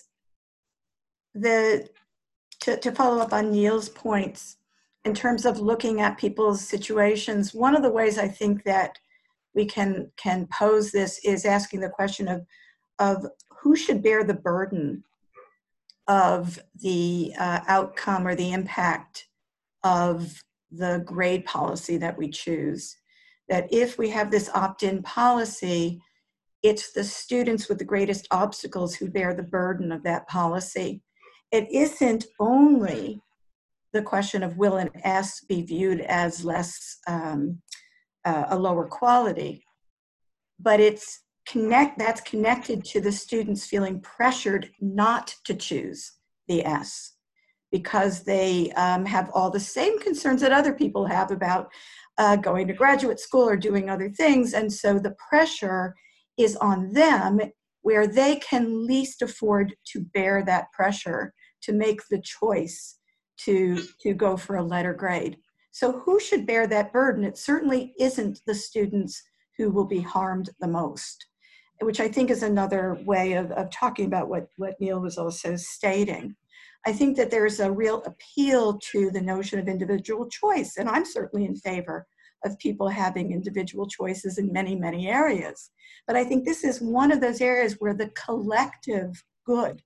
Speaker 1: to follow up on Neil's points in terms of looking at people's situations. One of the ways I think that we can pose this is asking the question of who should bear the burden of the outcome or the impact of the grade policy that we choose. That if we have this opt-in policy, it's the students with the greatest obstacles who bear the burden of that policy. It isn't only the question of will an S be viewed as less, a lower quality, but that's connected to the students feeling pressured not to choose the S because they have all the same concerns that other people have about going to graduate school or doing other things. And so the pressure is on them where they can least afford to bear that pressure to make the choice to go for a letter grade. So who should bear that burden? It certainly isn't the students who will be harmed the most, which I think is another way of talking about what Neil was also stating. I think that there's a real appeal to the notion of individual choice, and I'm certainly in favor of people having individual choices in many, many areas. But I think this is one of those areas where the collective good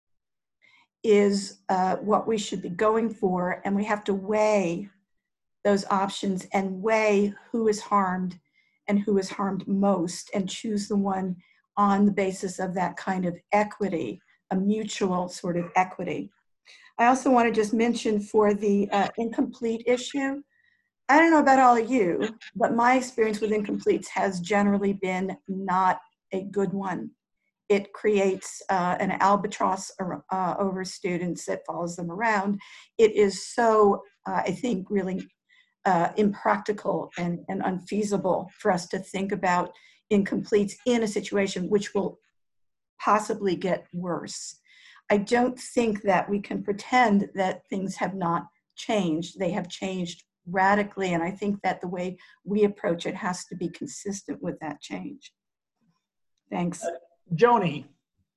Speaker 1: is what we should be going for, and we have to weigh those options and weigh who is harmed and who is harmed most and choose the one on the basis of that kind of equity, a mutual sort of equity. I also want to just mention for the incomplete issue, I don't know about all of you, but my experience with incompletes has generally been not a good one. It creates an albatross over students that follows them around. It is so, I think, really impractical and unfeasible for us to think about incompletes in a situation which will possibly get worse. I don't think that we can pretend that things have not changed. They have changed radically, and I think that the way we approach it has to be consistent with that change. Thanks.
Speaker 2: Joni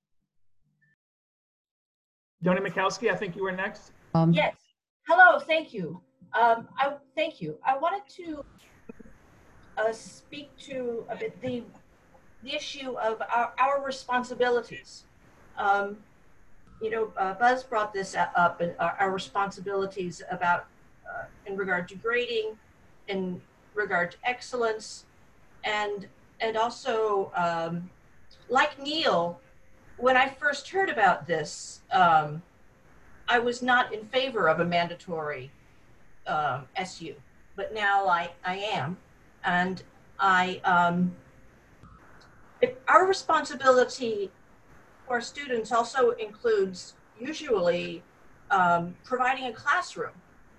Speaker 2: Mikowski, I think you were next.
Speaker 15: Yes. Hello. Thank you. Thank you. I wanted to speak to a bit the issue of our responsibilities. Buzz brought this up, and our responsibilities about in regard to grading, in regard to excellence, and also like Neil, when I first heard about this, I was not in favor of a mandatory SU, but now I am, and our responsibility for our students also includes usually providing a classroom,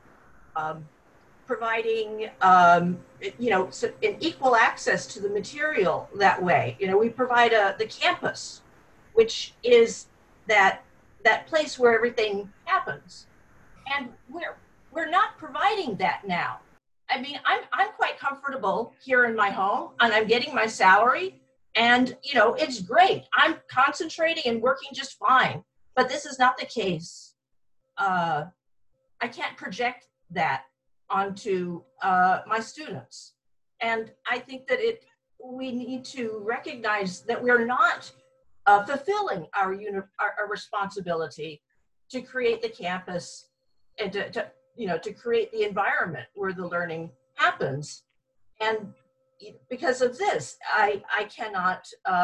Speaker 15: providing an equal access to the material that way. We provide the campus, which is that place where everything happens, and we're not providing that now. I mean, I'm quite comfortable here in my home, and I'm getting my salary, and it's great. I'm concentrating and working just fine. But this is not the case. I can't project that onto my students, and I think that we need to recognize that we're not fulfilling our responsibility to create the campus and to create the environment where the learning happens. And because of this, I cannot,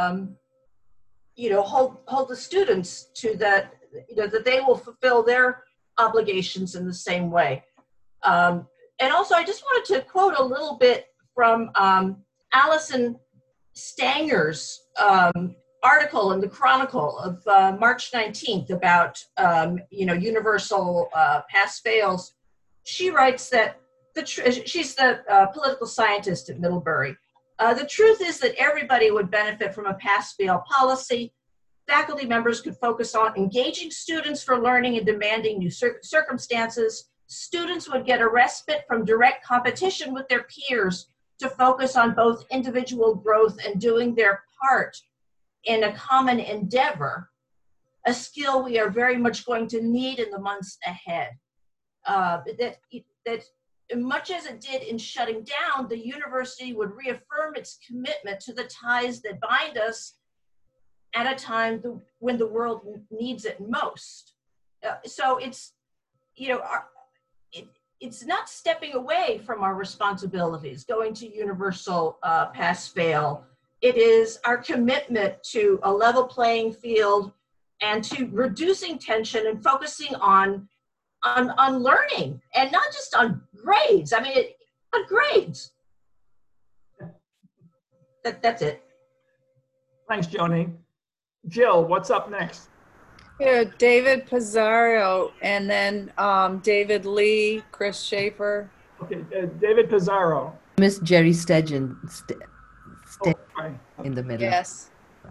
Speaker 15: hold the students to that, that they will fulfill their obligations in the same way. And also, I just wanted to quote a little bit from Allison Stanger's article in the Chronicle of March 19th about, universal pass-fails. She writes that she's the political scientist at Middlebury. The truth is that everybody would benefit from a pass-fail policy. Faculty members could focus on engaging students for learning and demanding new circumstances. Students would get a respite from direct competition with their peers to focus on both individual growth and doing their part in a common endeavor, a skill we are very much going to need in the months ahead. That much as it did in shutting down, the university would reaffirm its commitment to the ties that bind us at a time when the world needs it most. So it's, it's not stepping away from our responsibilities, going to universal pass-fail. It is our commitment to a level playing field and to reducing tension and focusing on learning and not just on grades. I mean, on grades. That's it.
Speaker 2: Thanks, Joni. Jill, what's up next?
Speaker 8: Yeah, David Pizarro, and then David Lee, Chris Schaefer.
Speaker 2: Okay, David Pizarro.
Speaker 5: Miss Jerry Stedgen in the middle.
Speaker 8: Yes.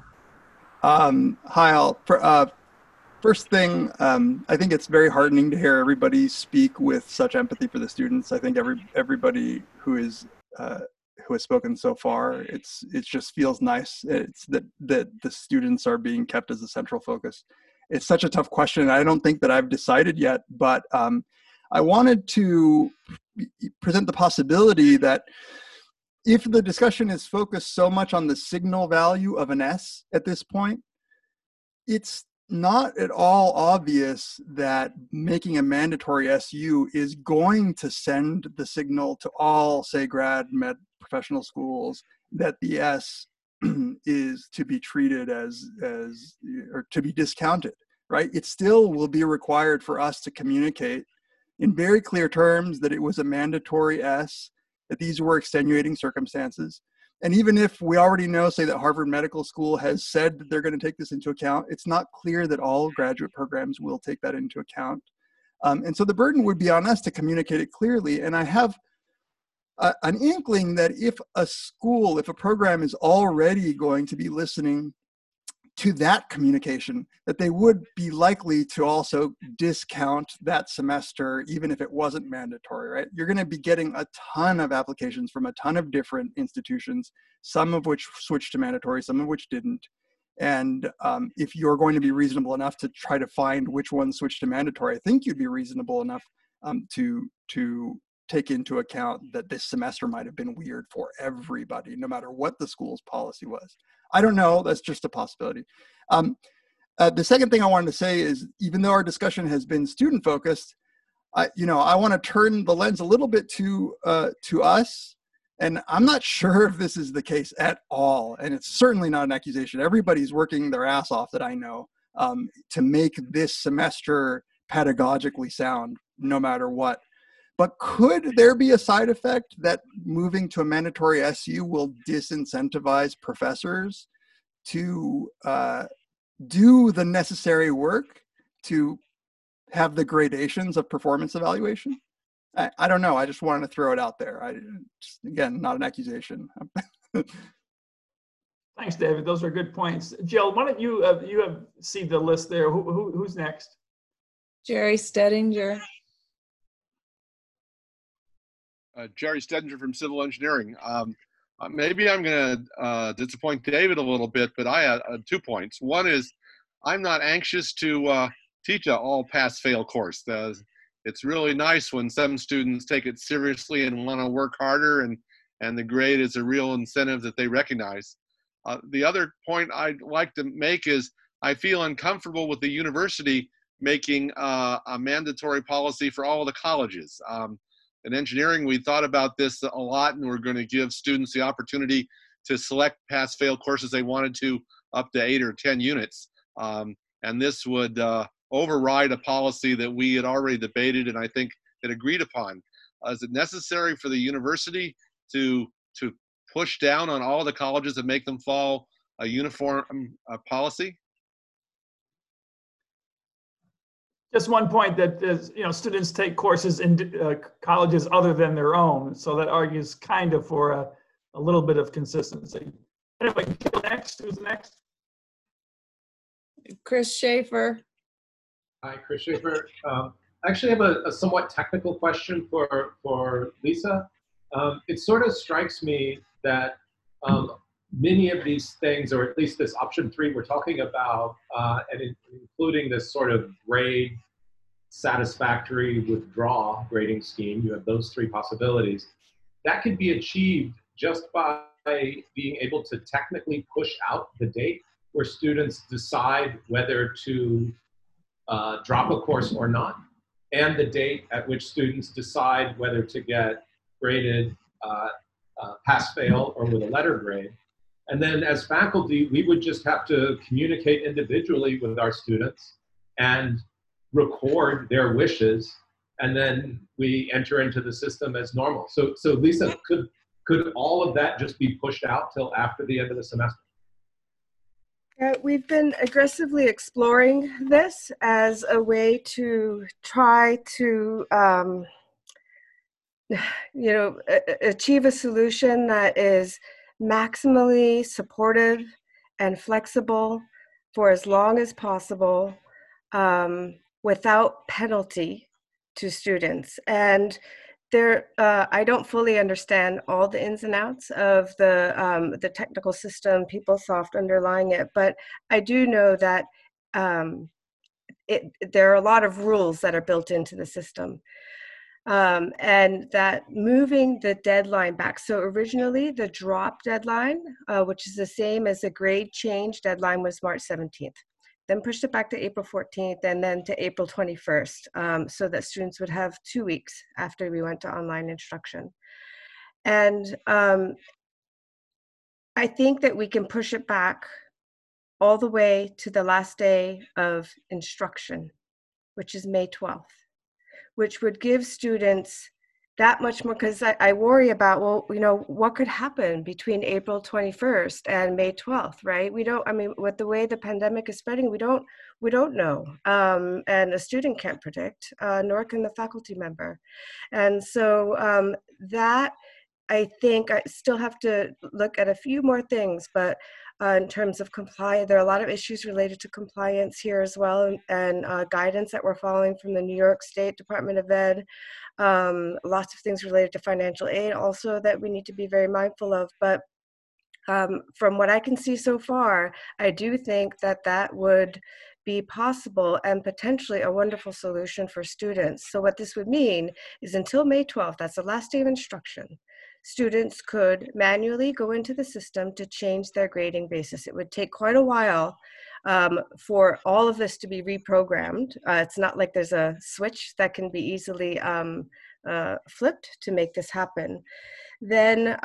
Speaker 16: Hi, all. First thing, I think it's very heartening to hear everybody speak with such empathy for the students. I think everybody who has spoken so far, it just feels nice. It's that the students are being kept as a central focus. It's such a tough question. I don't think that I've decided yet, but I wanted to present the possibility that if the discussion is focused so much on the signal value of an S at this point, it's not at all obvious that making a mandatory SU is going to send the signal to all, say, grad, med, professional schools that the S is to be treated as or to be discounted, right? It still will be required for us to communicate in very clear terms that it was a mandatory S, that these were extenuating circumstances. And even if we already know, say, that Harvard Medical School has said that they're going to take this into account, it's not clear that all graduate programs will take that into account. And so the burden would be on us to communicate it clearly. And I have an inkling that if a program is already going to be listening to that communication, that they would be likely to also discount that semester, even if it wasn't mandatory, right? You're going to be getting a ton of applications from a ton of different institutions, some of which switched to mandatory, some of which didn't. And if you're going to be reasonable enough to try to find which ones switched to mandatory, I think you'd be reasonable enough to take into account that this semester might have been weird for everybody, no matter what the school's policy was. I don't know, that's just a possibility. The second thing I wanted to say is, even though our discussion has been student focused, I want to turn the lens a little bit to us. And I'm not sure if this is the case at all. And it's certainly not an accusation. Everybody's working their ass off that I know to make this semester pedagogically sound, no matter what. But could there be a side effect that moving to a mandatory SU will disincentivize professors to do the necessary work to have the gradations of performance evaluation? I don't know. I just wanted to throw it out there. Again, not an accusation.
Speaker 2: Thanks, David. Those are good points. Jill, why don't you see the list there? Who's next?
Speaker 8: Jerry Stedinger.
Speaker 4: Jerry Stedinger from Civil Engineering. Maybe I'm going to disappoint David a little bit, but I had 2 points. One is I'm not anxious to teach an all pass-fail course. It's really nice when some students take it seriously and want to work harder, and the grade is a real incentive that they recognize. The other point I'd like to make is I feel uncomfortable with the university making a mandatory policy for all the colleges. in engineering, we thought about this a lot, and we're going to give students the opportunity to select pass-fail courses they wanted to, up to 8 or 10 units. And this would override a policy that we had already debated and I think had agreed upon. Is it necessary for the university to push down on all the colleges and make them follow a uniform policy?
Speaker 2: Just one point that is, students take courses in colleges other than their own, so that argues kind of for a little bit of consistency. Anyway, next, who's next?
Speaker 8: Chris Schaefer.
Speaker 12: Hi, Chris Schaefer. I actually have a somewhat technical question for Lisa. It sort of strikes me that many of these things, or at least this option 3 we're talking about, and including this sort of grade satisfactory withdraw grading scheme, you have those 3 possibilities. That could be achieved just by being able to technically push out the date where students decide whether to drop a course or not, and the date at which students decide whether to get graded pass-fail or with a letter grade. And then as faculty, we would just have to communicate individually with our students and record their wishes, and then we enter into the system as normal. So Lisa, could all of that just be pushed out till after the end of the semester?
Speaker 7: We've been aggressively exploring this as a way to try to achieve a solution that is maximally supportive and flexible for as long as possible, without penalty to students. And I don't fully understand all the ins and outs of the technical system, PeopleSoft underlying it, but I do know that there are a lot of rules that are built into the system. And that moving the deadline back. So originally the drop deadline, which is the same as the grade change deadline, was March 17th. Then pushed it back to April 14th and then to April 21st, so that students would have 2 weeks after we went to online instruction. And I think that we can push it back all the way to the last day of instruction, which is May 12th, which would give students that much more, because I worry about, what could happen between April 21st and May 12th, right? With the way the pandemic is spreading, we don't know. And a student can't predict, nor can the faculty member. And so that, I think I still have to look at a few more things, but in terms of compliance, there are a lot of issues related to compliance here as well, and guidance that we're following from the New York State Department of Ed. Lots of things related to financial aid also that we need to be very mindful of. But from what I can see so far, I do think that would be possible and potentially a wonderful solution for students. So what this would mean is until May 12th, that's the last day of instruction, students could manually go into the system to change their grading basis. It would take quite a while for all of this to be reprogrammed. It's not like there's a switch that can be easily flipped to make this happen. Then,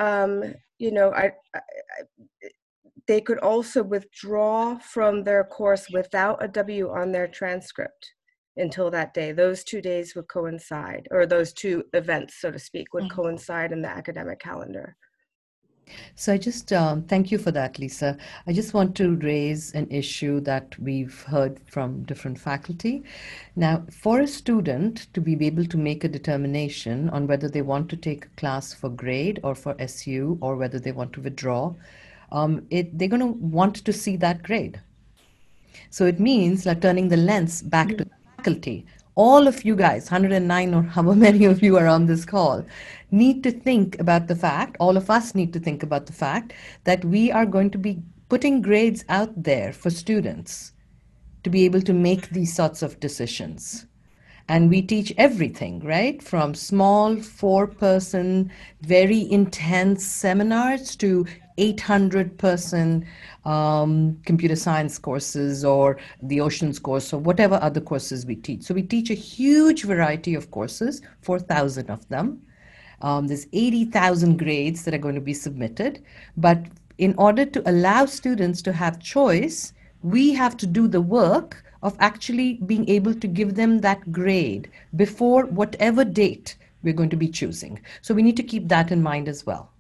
Speaker 7: they could also withdraw from their course without a W on their transcript until that day. Those 2 days would coincide, or those 2 events, so to speak, would coincide in the academic calendar.
Speaker 5: So I just thank you for that, Lisa. I just want to raise an issue that we've heard from different faculty. Now, for a student to be able to make a determination on whether they want to take a class for grade or for SU, or whether they want to withdraw, they're going to want to see that grade. So it means like turning the lens back to the faculty. All of you guys, 109 or however many of you are on this call, need to think about the fact, all of us need to think about the fact that we are going to be putting grades out there for students to be able to make these sorts of decisions. And we teach everything, right? From small 4-person, very intense seminars to 800-person computer science courses, or the Oceans course, or whatever other courses we teach. So we teach a huge variety of courses, 4,000 of them. There's 80,000 grades that are going to be submitted. But in order to allow students to have choice, we have to do the work of actually being able to give them that grade before whatever date we're going to be choosing. So we need to keep that in mind as well.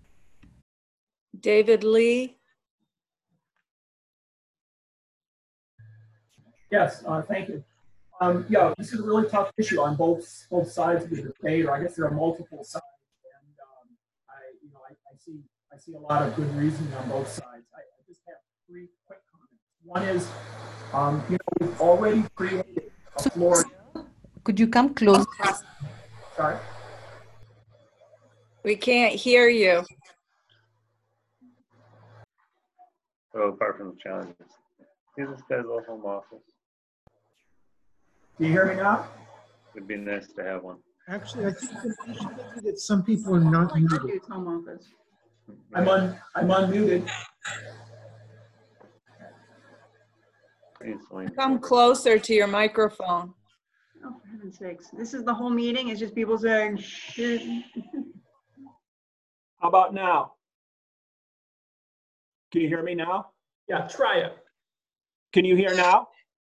Speaker 8: David Lee.
Speaker 2: Yes, thank you. Yeah, this is a really tough issue on both sides of the debate, or I guess there are multiple sides, and I see a lot of good reasoning on both sides. I just have three quick comments. One is, we've already created a floor.
Speaker 5: Could you come close?
Speaker 2: Sorry.
Speaker 8: We can't hear you.
Speaker 14: So apart from the challenges, see this guy's little home office.
Speaker 2: Do you hear me now?
Speaker 14: Would be nice to have one.
Speaker 3: Actually, I think that some people are not muted.
Speaker 17: Home office.
Speaker 2: I'm unmuted.
Speaker 8: Come closer to your microphone.
Speaker 17: Oh, for heaven's sakes. This is the whole meeting. It's just people saying, shit.
Speaker 2: How about now? Can you hear me now? Yeah, try it. Can you hear now?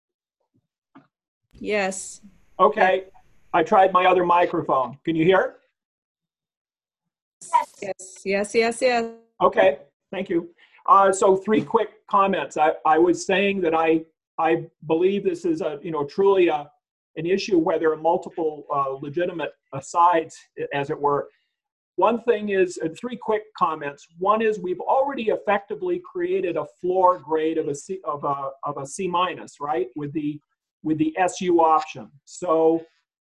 Speaker 8: Yes.
Speaker 2: Okay. I tried my other microphone. Can you hear?
Speaker 8: Yes.
Speaker 2: Okay, thank you. So three quick comments. I was saying that I believe this is truly an issue where there are multiple legitimate sides, as it were. One thing is, three quick comments. One is we've already effectively created a floor grade of a C minus, right, with the SU option. So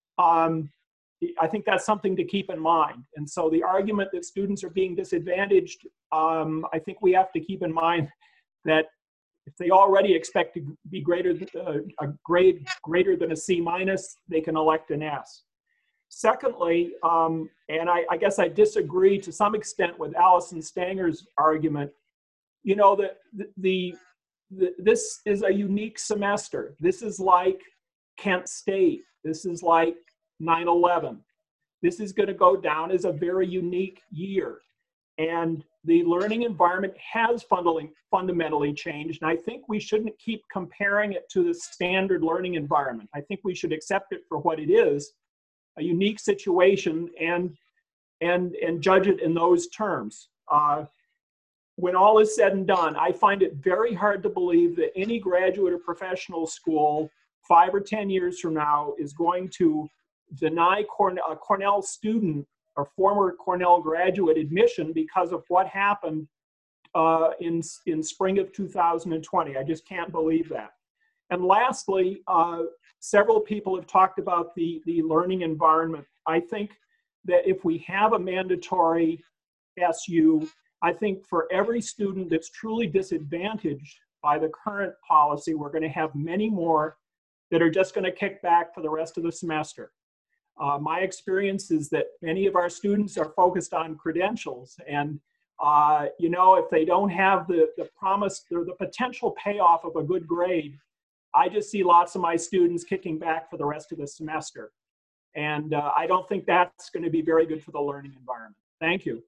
Speaker 2: I think that's something to keep in mind. And so the argument that students are being disadvantaged, I think we have to keep in mind that if they already expect to be a grade greater than a C minus, they can elect an S. Secondly, and I guess I disagree to some extent with Allison Stanger's argument, that this is a unique semester. This is like Kent State. This is like 9/11. This is going to go down as a very unique year. And the learning environment has fundamentally changed. And I think we shouldn't keep comparing it to the standard learning environment. I think we should accept it for what it is, a unique situation, and judge it in those terms. When all is said and done, I find it very hard to believe that any graduate or professional school 5 or 10 years from now is going to deny a Cornell student or former Cornell graduate admission because of what happened in spring of 2020. I just can't believe that. And lastly, several people have talked about the learning environment. I think that if we have a mandatory SU, I think for every student that's truly disadvantaged by the current policy, we're going to have many more that are just going to kick back for the rest of the semester. My experience is that many of our students are focused on credentials, and if they don't have the promise or the potential payoff of a good grade, I just see lots of my students kicking back for the rest of the semester. And I don't think that's going to be very good for the learning environment. Thank you.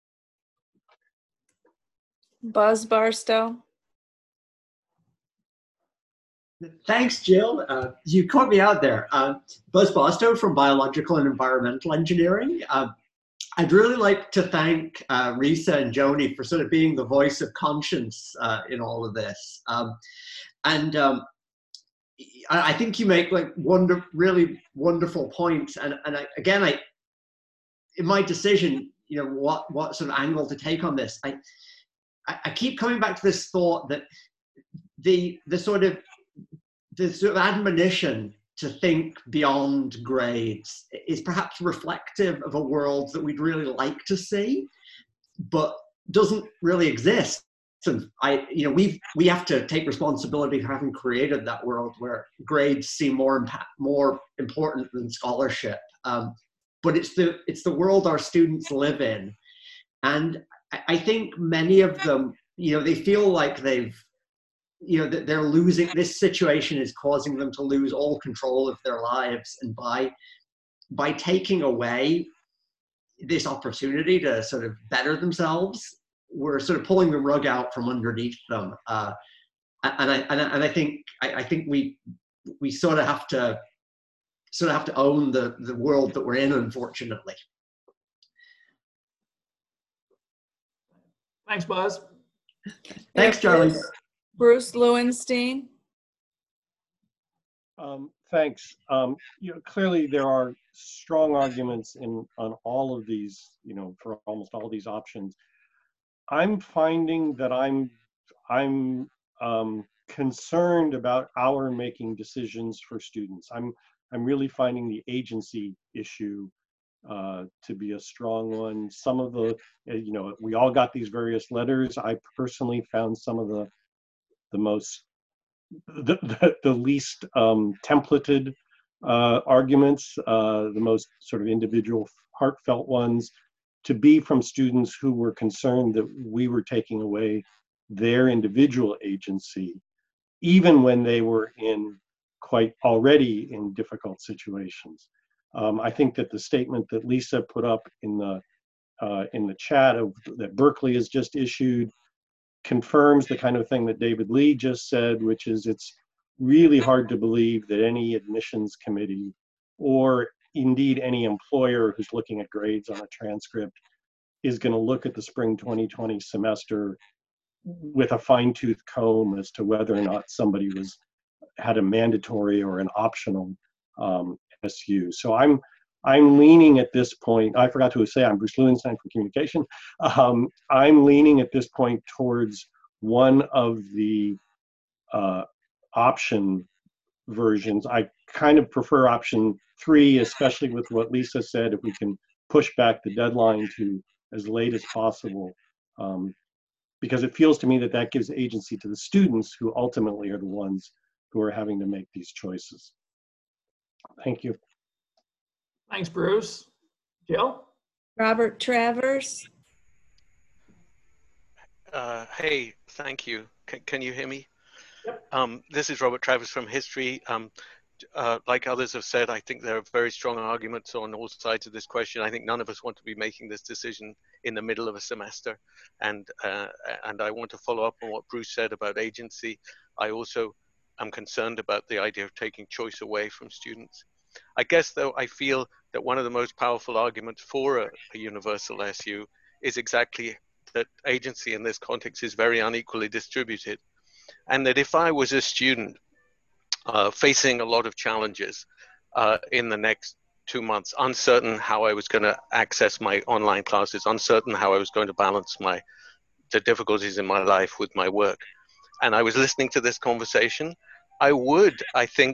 Speaker 8: Buzz Barstow.
Speaker 11: Thanks, Jill. You caught me out there. Buzz Barstow from Biological and Environmental Engineering. I'd really like to thank Risa and Joni for sort of being the voice of conscience in all of this. I think you make really wonderful points. And again, in my decision, what sort of angle to take on this, I keep coming back to this thought that the sort of admonition to think beyond grades is perhaps reflective of a world that we'd really like to see, but doesn't really exist. And we have to take responsibility for having created that world where grades seem more important than scholarship. But it's the world our students live in, and I think many of them, they feel like they're losing. This situation is causing them to lose all control of their lives, and by taking away this opportunity to sort of better themselves, we're sort of pulling the rug out from underneath them. And I think we sort of have to own the world that we're in, unfortunately.
Speaker 2: Thanks, Buzz.
Speaker 11: Thanks, Charlie.
Speaker 8: Bruce Lowenstein.
Speaker 18: Thanks. Clearly there are strong arguments on all of these, for almost all these options. I'm finding that I'm concerned about our making decisions for students. I'm really finding the agency issue to be a strong one. Some of the, we all got these various letters. I personally found some of the least templated arguments, the most sort of individual, heartfelt ones, to be from students who were concerned that we were taking away their individual agency, even when they were quite already in difficult situations. I think that the statement that Lisa put up in the chat that Berkeley has just issued confirms the kind of thing that David Lee just said, which is it's really hard to believe that any admissions committee or indeed any employer who's looking at grades on a transcript is going to look at the spring 2020 semester with a fine-tooth comb as to whether or not somebody had a mandatory or an optional SU. So I'm leaning at this point, I forgot to say I'm Bruce Lowenstein from Communication. I'm leaning at this point towards one of the option versions. I kind of prefer option 3, especially with what Lisa said, if we can push back the deadline to as late as possible, because it feels to me that that gives agency to the students who ultimately are the ones who are having to make these choices. Thank you.
Speaker 2: Thanks, Bruce. Jill?
Speaker 8: Robert Travers.
Speaker 19: Hey, thank you. Can you hear me? Yep. This is Robert Travers from History. Like others have said, I think there are very strong arguments on all sides of this question. I think none of us want to be making this decision in the middle of a semester. And I want to follow up on what Bruce said about agency. I also am concerned about the idea of taking choice away from students. I guess, though, I feel that one of the most powerful arguments for a universal SU is exactly that agency in this context is very unequally distributed. And that if I was a student facing a lot of challenges in the next 2 months, uncertain how I was going to access my online classes, uncertain how I was going to balance the difficulties in my life with my work, and I was listening to this conversation, I would, I think,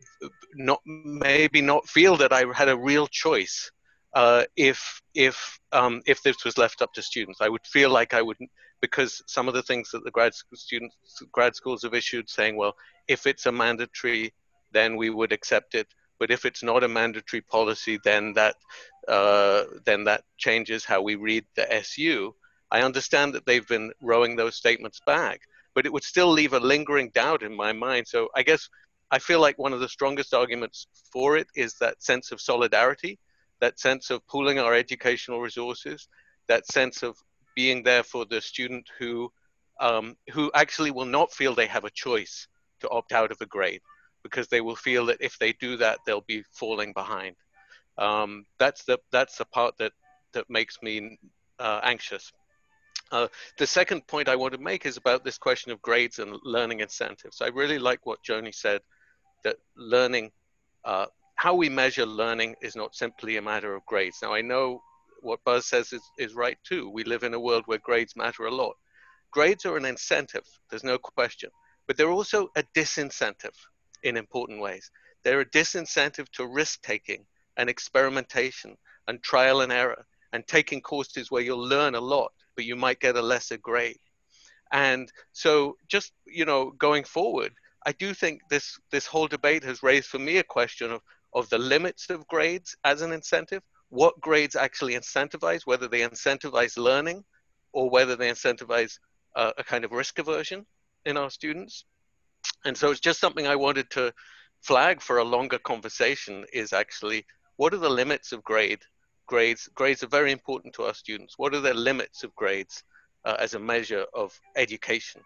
Speaker 19: maybe not feel that I had a real choice if this was left up to students. I would feel like I wouldn't, because some of the things that the grad schools have issued saying, well, if it's a mandatory, then we would accept it. But if it's not a mandatory policy, then that changes how we read the SU. I understand that they've been rowing those statements back, but it would still leave a lingering doubt in my mind. So I guess I feel like one of the strongest arguments for it is that sense of solidarity, that sense of pooling our educational resources, that sense of being there for the student who actually will not feel they have a choice to opt out of a grade, because they will feel that if they do that, they'll be falling behind. That's the part that makes me anxious. The second point I want to make is about this question of grades and learning incentives. I really like what Joni said, that learning, how we measure learning is not simply a matter of grades. Now, I know what Buzz says is right too. We live in a world where grades matter a lot. Grades are an incentive, there's no question, but they're also a disincentive in important ways. They're a disincentive to risk-taking and experimentation and trial and error and taking courses where you'll learn a lot, but you might get a lesser grade. And so just, going forward, I do think this whole debate has raised for me a question of the limits of grades as an incentive, what grades actually incentivize, whether they incentivize learning or whether they incentivize a kind of risk aversion in our students. And so it's just something I wanted to flag for a longer conversation, is actually, what are the limits of grade grades? Grades are very important to our students. What are the limits of grades as a measure of education?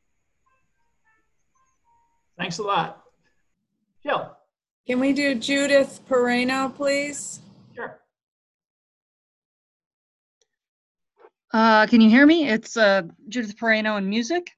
Speaker 2: Thanks a lot. Jill.
Speaker 8: Can we do Judith Pereno, please?
Speaker 2: Sure.
Speaker 20: Can you hear me? It's Judith Pereno in music.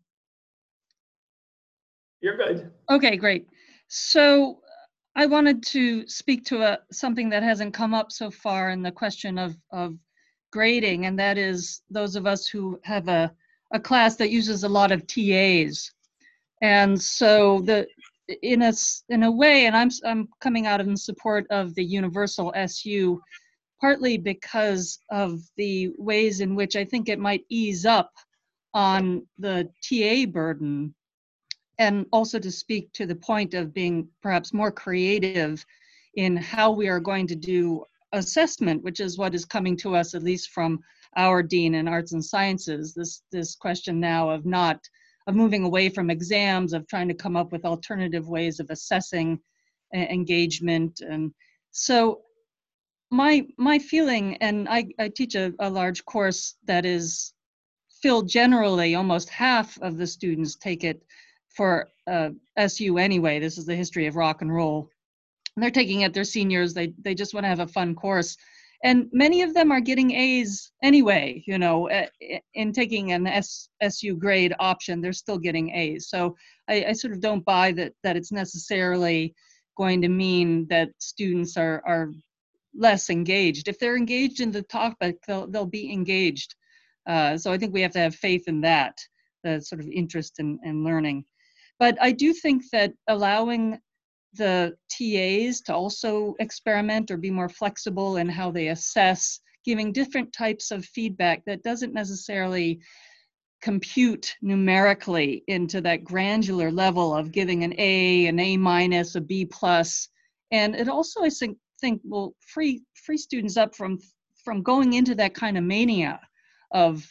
Speaker 2: You're good.
Speaker 20: Okay, great. So I wanted to speak to something that hasn't come up so far in the question of grading, and that is those of us who have a class that uses a lot of TAs. And so in a way, and I'm coming out in support of the universal SU, partly because of the ways in which I think it might ease up on the TA burden, and also to speak to the point of being perhaps more creative in how we are going to do assessment, which is what is coming to us, at least from our Dean in Arts and Sciences, this question now of moving away from exams, of trying to come up with alternative ways of assessing engagement. And so my feeling, and I teach a large course that is filled generally, almost half of the students take it for SU anyway. This is the history of rock and roll. And they're taking it, they're seniors, they just want to have a fun course. And many of them are getting A's anyway, you know, in taking an SU grade option, they're still getting A's. So I sort of don't buy that it's necessarily going to mean that students are less engaged. If they're engaged in the topic, they'll be engaged. So I think we have to have faith in that, the sort of interest in learning. But I do think that allowing the TAs to also experiment or be more flexible in how they assess, giving different types of feedback that doesn't necessarily compute numerically into that granular level of giving an A, an A minus, a B plus. And it also, I think will free students up from going into that kind of mania of,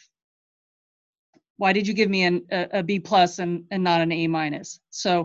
Speaker 20: why did you give me a B plus and not an A minus? So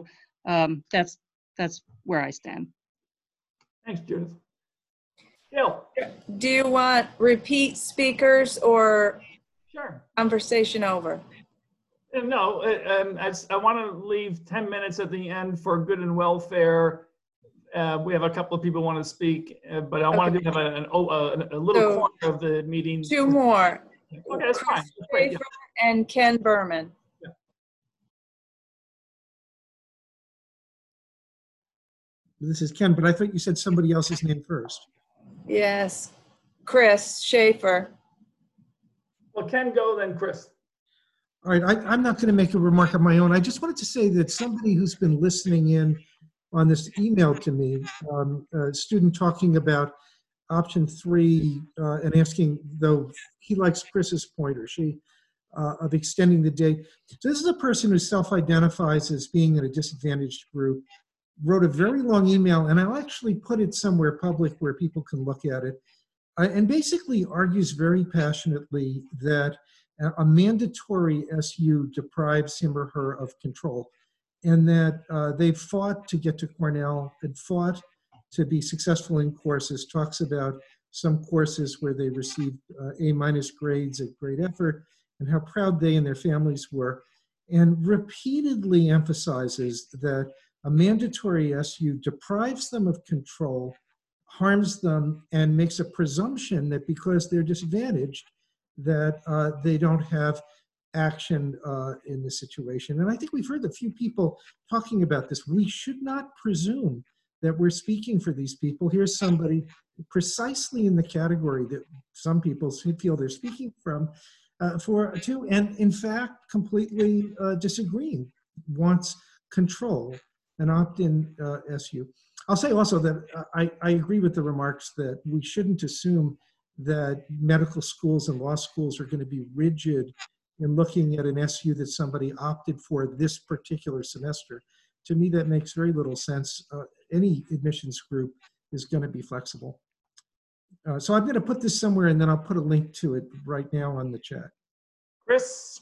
Speaker 20: that's where I stand.
Speaker 2: Thanks, Judith. Jill.
Speaker 8: Do you want repeat speakers or
Speaker 2: sure
Speaker 8: conversation over?
Speaker 2: No, I want to leave 10 minutes at the end for good and welfare. We have a couple of people want to speak, but I want to have a little corner of the meeting.
Speaker 8: Two more.
Speaker 2: Okay, that's fine. That's great, yeah.
Speaker 8: And Ken Berman.
Speaker 2: Yeah.
Speaker 3: This is Ken, but I thought you said somebody else's name first.
Speaker 8: Yes, Chris Schaefer.
Speaker 2: Well, Ken go, then Chris.
Speaker 3: All right, I'm not going to make a remark of my own. I just wanted to say that somebody who's been listening in on this email to me, a student talking about option 3 and asking, though he likes Chris's point, or she, of extending the day. So this is a person who self-identifies as being in a disadvantaged group, wrote a very long email, and I'll actually put it somewhere public where people can look at it, and basically argues very passionately that a mandatory SU deprives him or her of control, and that they've fought to get to Cornell and fought to be successful in courses, talks about some courses where they received A minus grades at great effort and how proud they and their families were, and repeatedly emphasizes that a mandatory SU deprives them of control, harms them, and makes a presumption that because they're disadvantaged, that they don't have action in the situation. And I think we've heard a few people talking about this. We should not presume that we're speaking for these people. Here's somebody precisely in the category that some people feel they're speaking from, and in fact, completely disagreeing, wants control, an opt-in SU. I'll say also that I agree with the remarks that we shouldn't assume that medical schools and law schools are going to be rigid in looking at an SU that somebody opted for this particular semester. To me, that makes very little sense. Any admissions group is going to be flexible. So I'm going to put this somewhere, and then I'll put a link to it right now on the chat.
Speaker 2: Chris.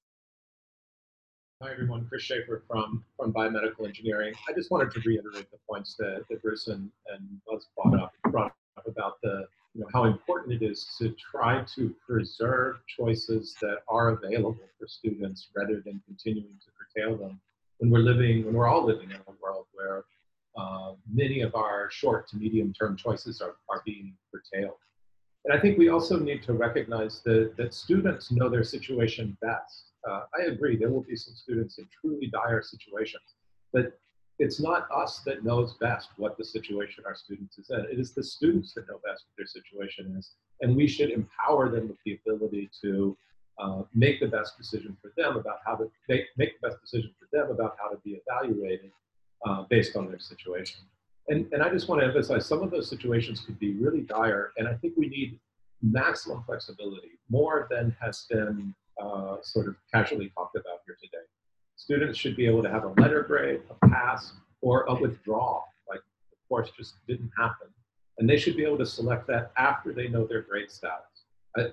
Speaker 12: Hi, everyone. Chris Schaefer from Biomedical Engineering. I just wanted to reiterate the points that Bruce and Buzz brought up about the how important it is to try to preserve choices that are available for students rather than continuing to curtail them when we're all living in a world where many of our short to medium term choices are being curtailed. And I think we also need to recognize that students know their situation best. I agree, there will be some students in truly dire situations, but it's not us that knows best what the situation our students is in. It is the students that know best what their situation is. And we should empower them with the ability to make the best decision for them about how to make the best decision for them about how to be evaluated based on their situation. And I just want to emphasize some of those situations could be really dire. And I think we need maximum flexibility, more than has been sort of casually talked about here today. Students should be able to have a letter grade, a pass, or a withdrawal, like of course just didn't happen. And they should be able to select that after they know their grade status.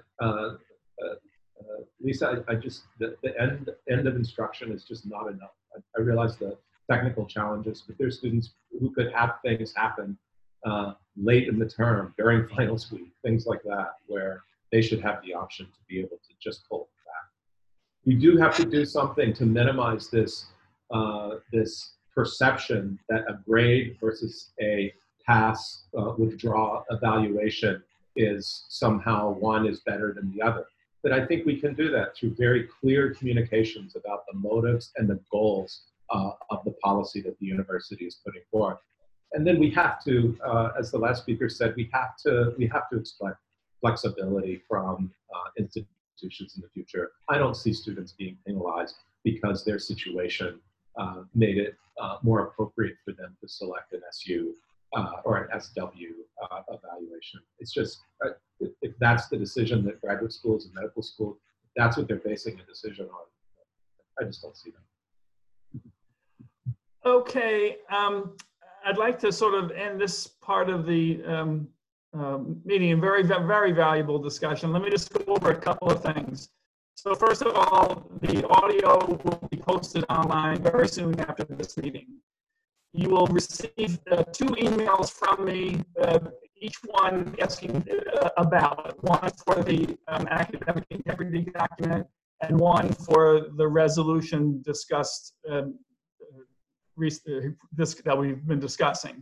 Speaker 12: Lisa, the end of instruction is just not enough. I realize the technical challenges, but there's students who could have things happen late in the term, during finals week, things like that, where they should have the option to be able to just pull it back. You do have to do something to minimize this, this perception that a grade versus a pass withdraw evaluation is somehow one is better than the other. But I think we can do that through very clear communications about the motives and the goals of the policy that the university is putting forth. And then we have to, as the last speaker said, we have to expect flexibility from institutions in the future. I don't see students being penalized because their situation made it more appropriate for them to select an SU or an SW evaluation. It's just, if that's the decision that graduate schools and medical schools, that's what they're basing a decision on. I just don't see that.
Speaker 2: Okay, I'd like to sort of end this part of the meeting, a very, very valuable discussion. Let me just go over a couple of things. So first of all, the audio will be posted online very soon after this meeting. You will receive 2 emails from me, each one asking about, one for the academic integrity document and one for the resolution discussed that we've been discussing.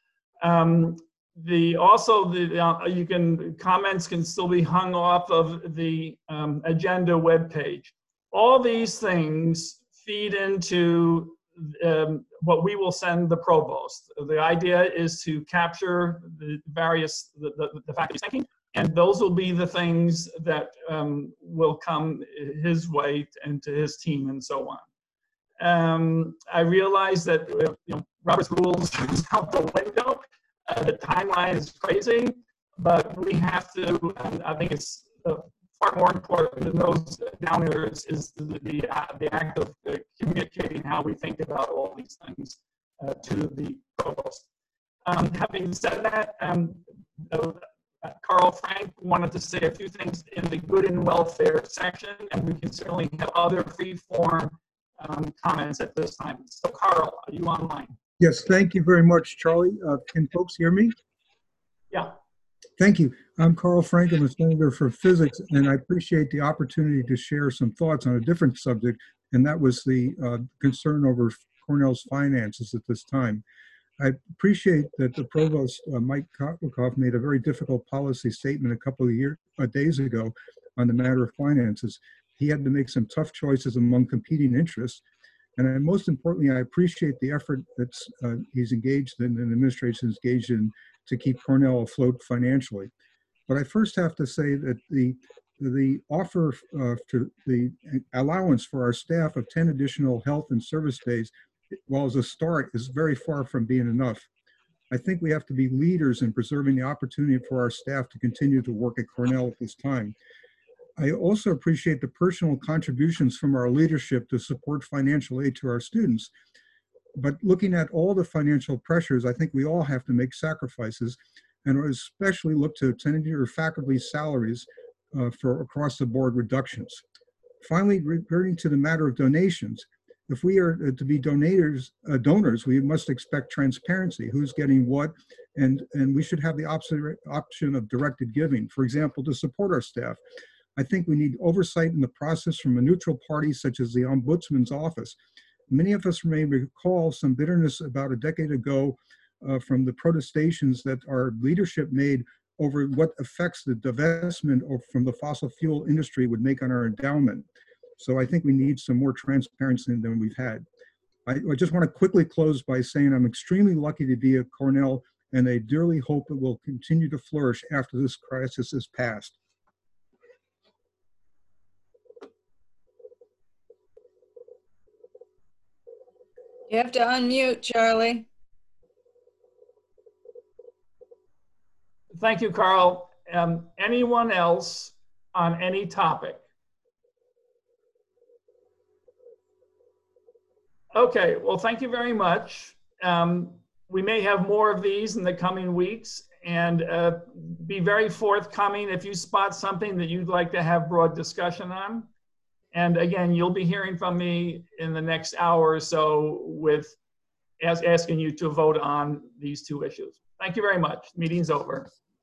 Speaker 2: Comments can still be hung off of the agenda webpage. All these things feed into what we will send the provost. The idea is to capture the various, the fact he's thinking, and those will be the things that will come his way and to his team and so on. I realize that Robert's rules is out the window. The timeline is crazy, but we have to, I think it's far more important than those down there is the act of communicating how we think about all these things to the provost. Having said that, Carl Frank wanted to say a few things in the good and welfare section, and we can certainly have other free-form comments at this time. So Carl, are you online?
Speaker 21: Yes, thank you very much, Charlie. Can folks hear me?
Speaker 2: Yeah.
Speaker 21: Thank you. I'm Carl Frank. I'm a senator for physics, and I appreciate the opportunity to share some thoughts on a different subject, and that was the concern over Cornell's finances at this time. I appreciate that the provost, Mike Kotlikoff, made a very difficult policy statement a couple of days ago on the matter of finances. He had to make some tough choices among competing interests. And most importantly, I appreciate the effort that he's engaged in and the administration is engaged in to keep Cornell afloat financially. But I first have to say that the offer to the allowance for our staff of 10 additional health and service days, while as a start, is very far from being enough. I think we have to be leaders in preserving the opportunity for our staff to continue to work at Cornell at this time. I also appreciate the personal contributions from our leadership to support financial aid to our students. But looking at all the financial pressures, I think we all have to make sacrifices, and especially look to tenure faculty salaries for across the board reductions. Finally, returning to the matter of donations, If we are to be donors, we must expect transparency, who's getting what, and we should have the option of directed giving. For example, to support our staff, I think we need oversight in the process from a neutral party such as the Ombudsman's Office. Many of us may recall some bitterness about a decade ago from the protestations that our leadership made over what effects the divestment from the fossil fuel industry would make on our endowment. So I think we need some more transparency than we've had. I just want to quickly close by saying I'm extremely lucky to be at Cornell, and I dearly hope it will continue to flourish after this crisis is past.
Speaker 8: You have to unmute, Charlie.
Speaker 2: Thank you, Carl. Anyone else on any topic? Okay, well, thank you very much. We may have more of these in the coming weeks, and be very forthcoming if you spot something that you'd like to have broad discussion on. And again, you'll be hearing from me in the next hour or so with asking you to vote on these two issues. Thank you very much. Meeting's over.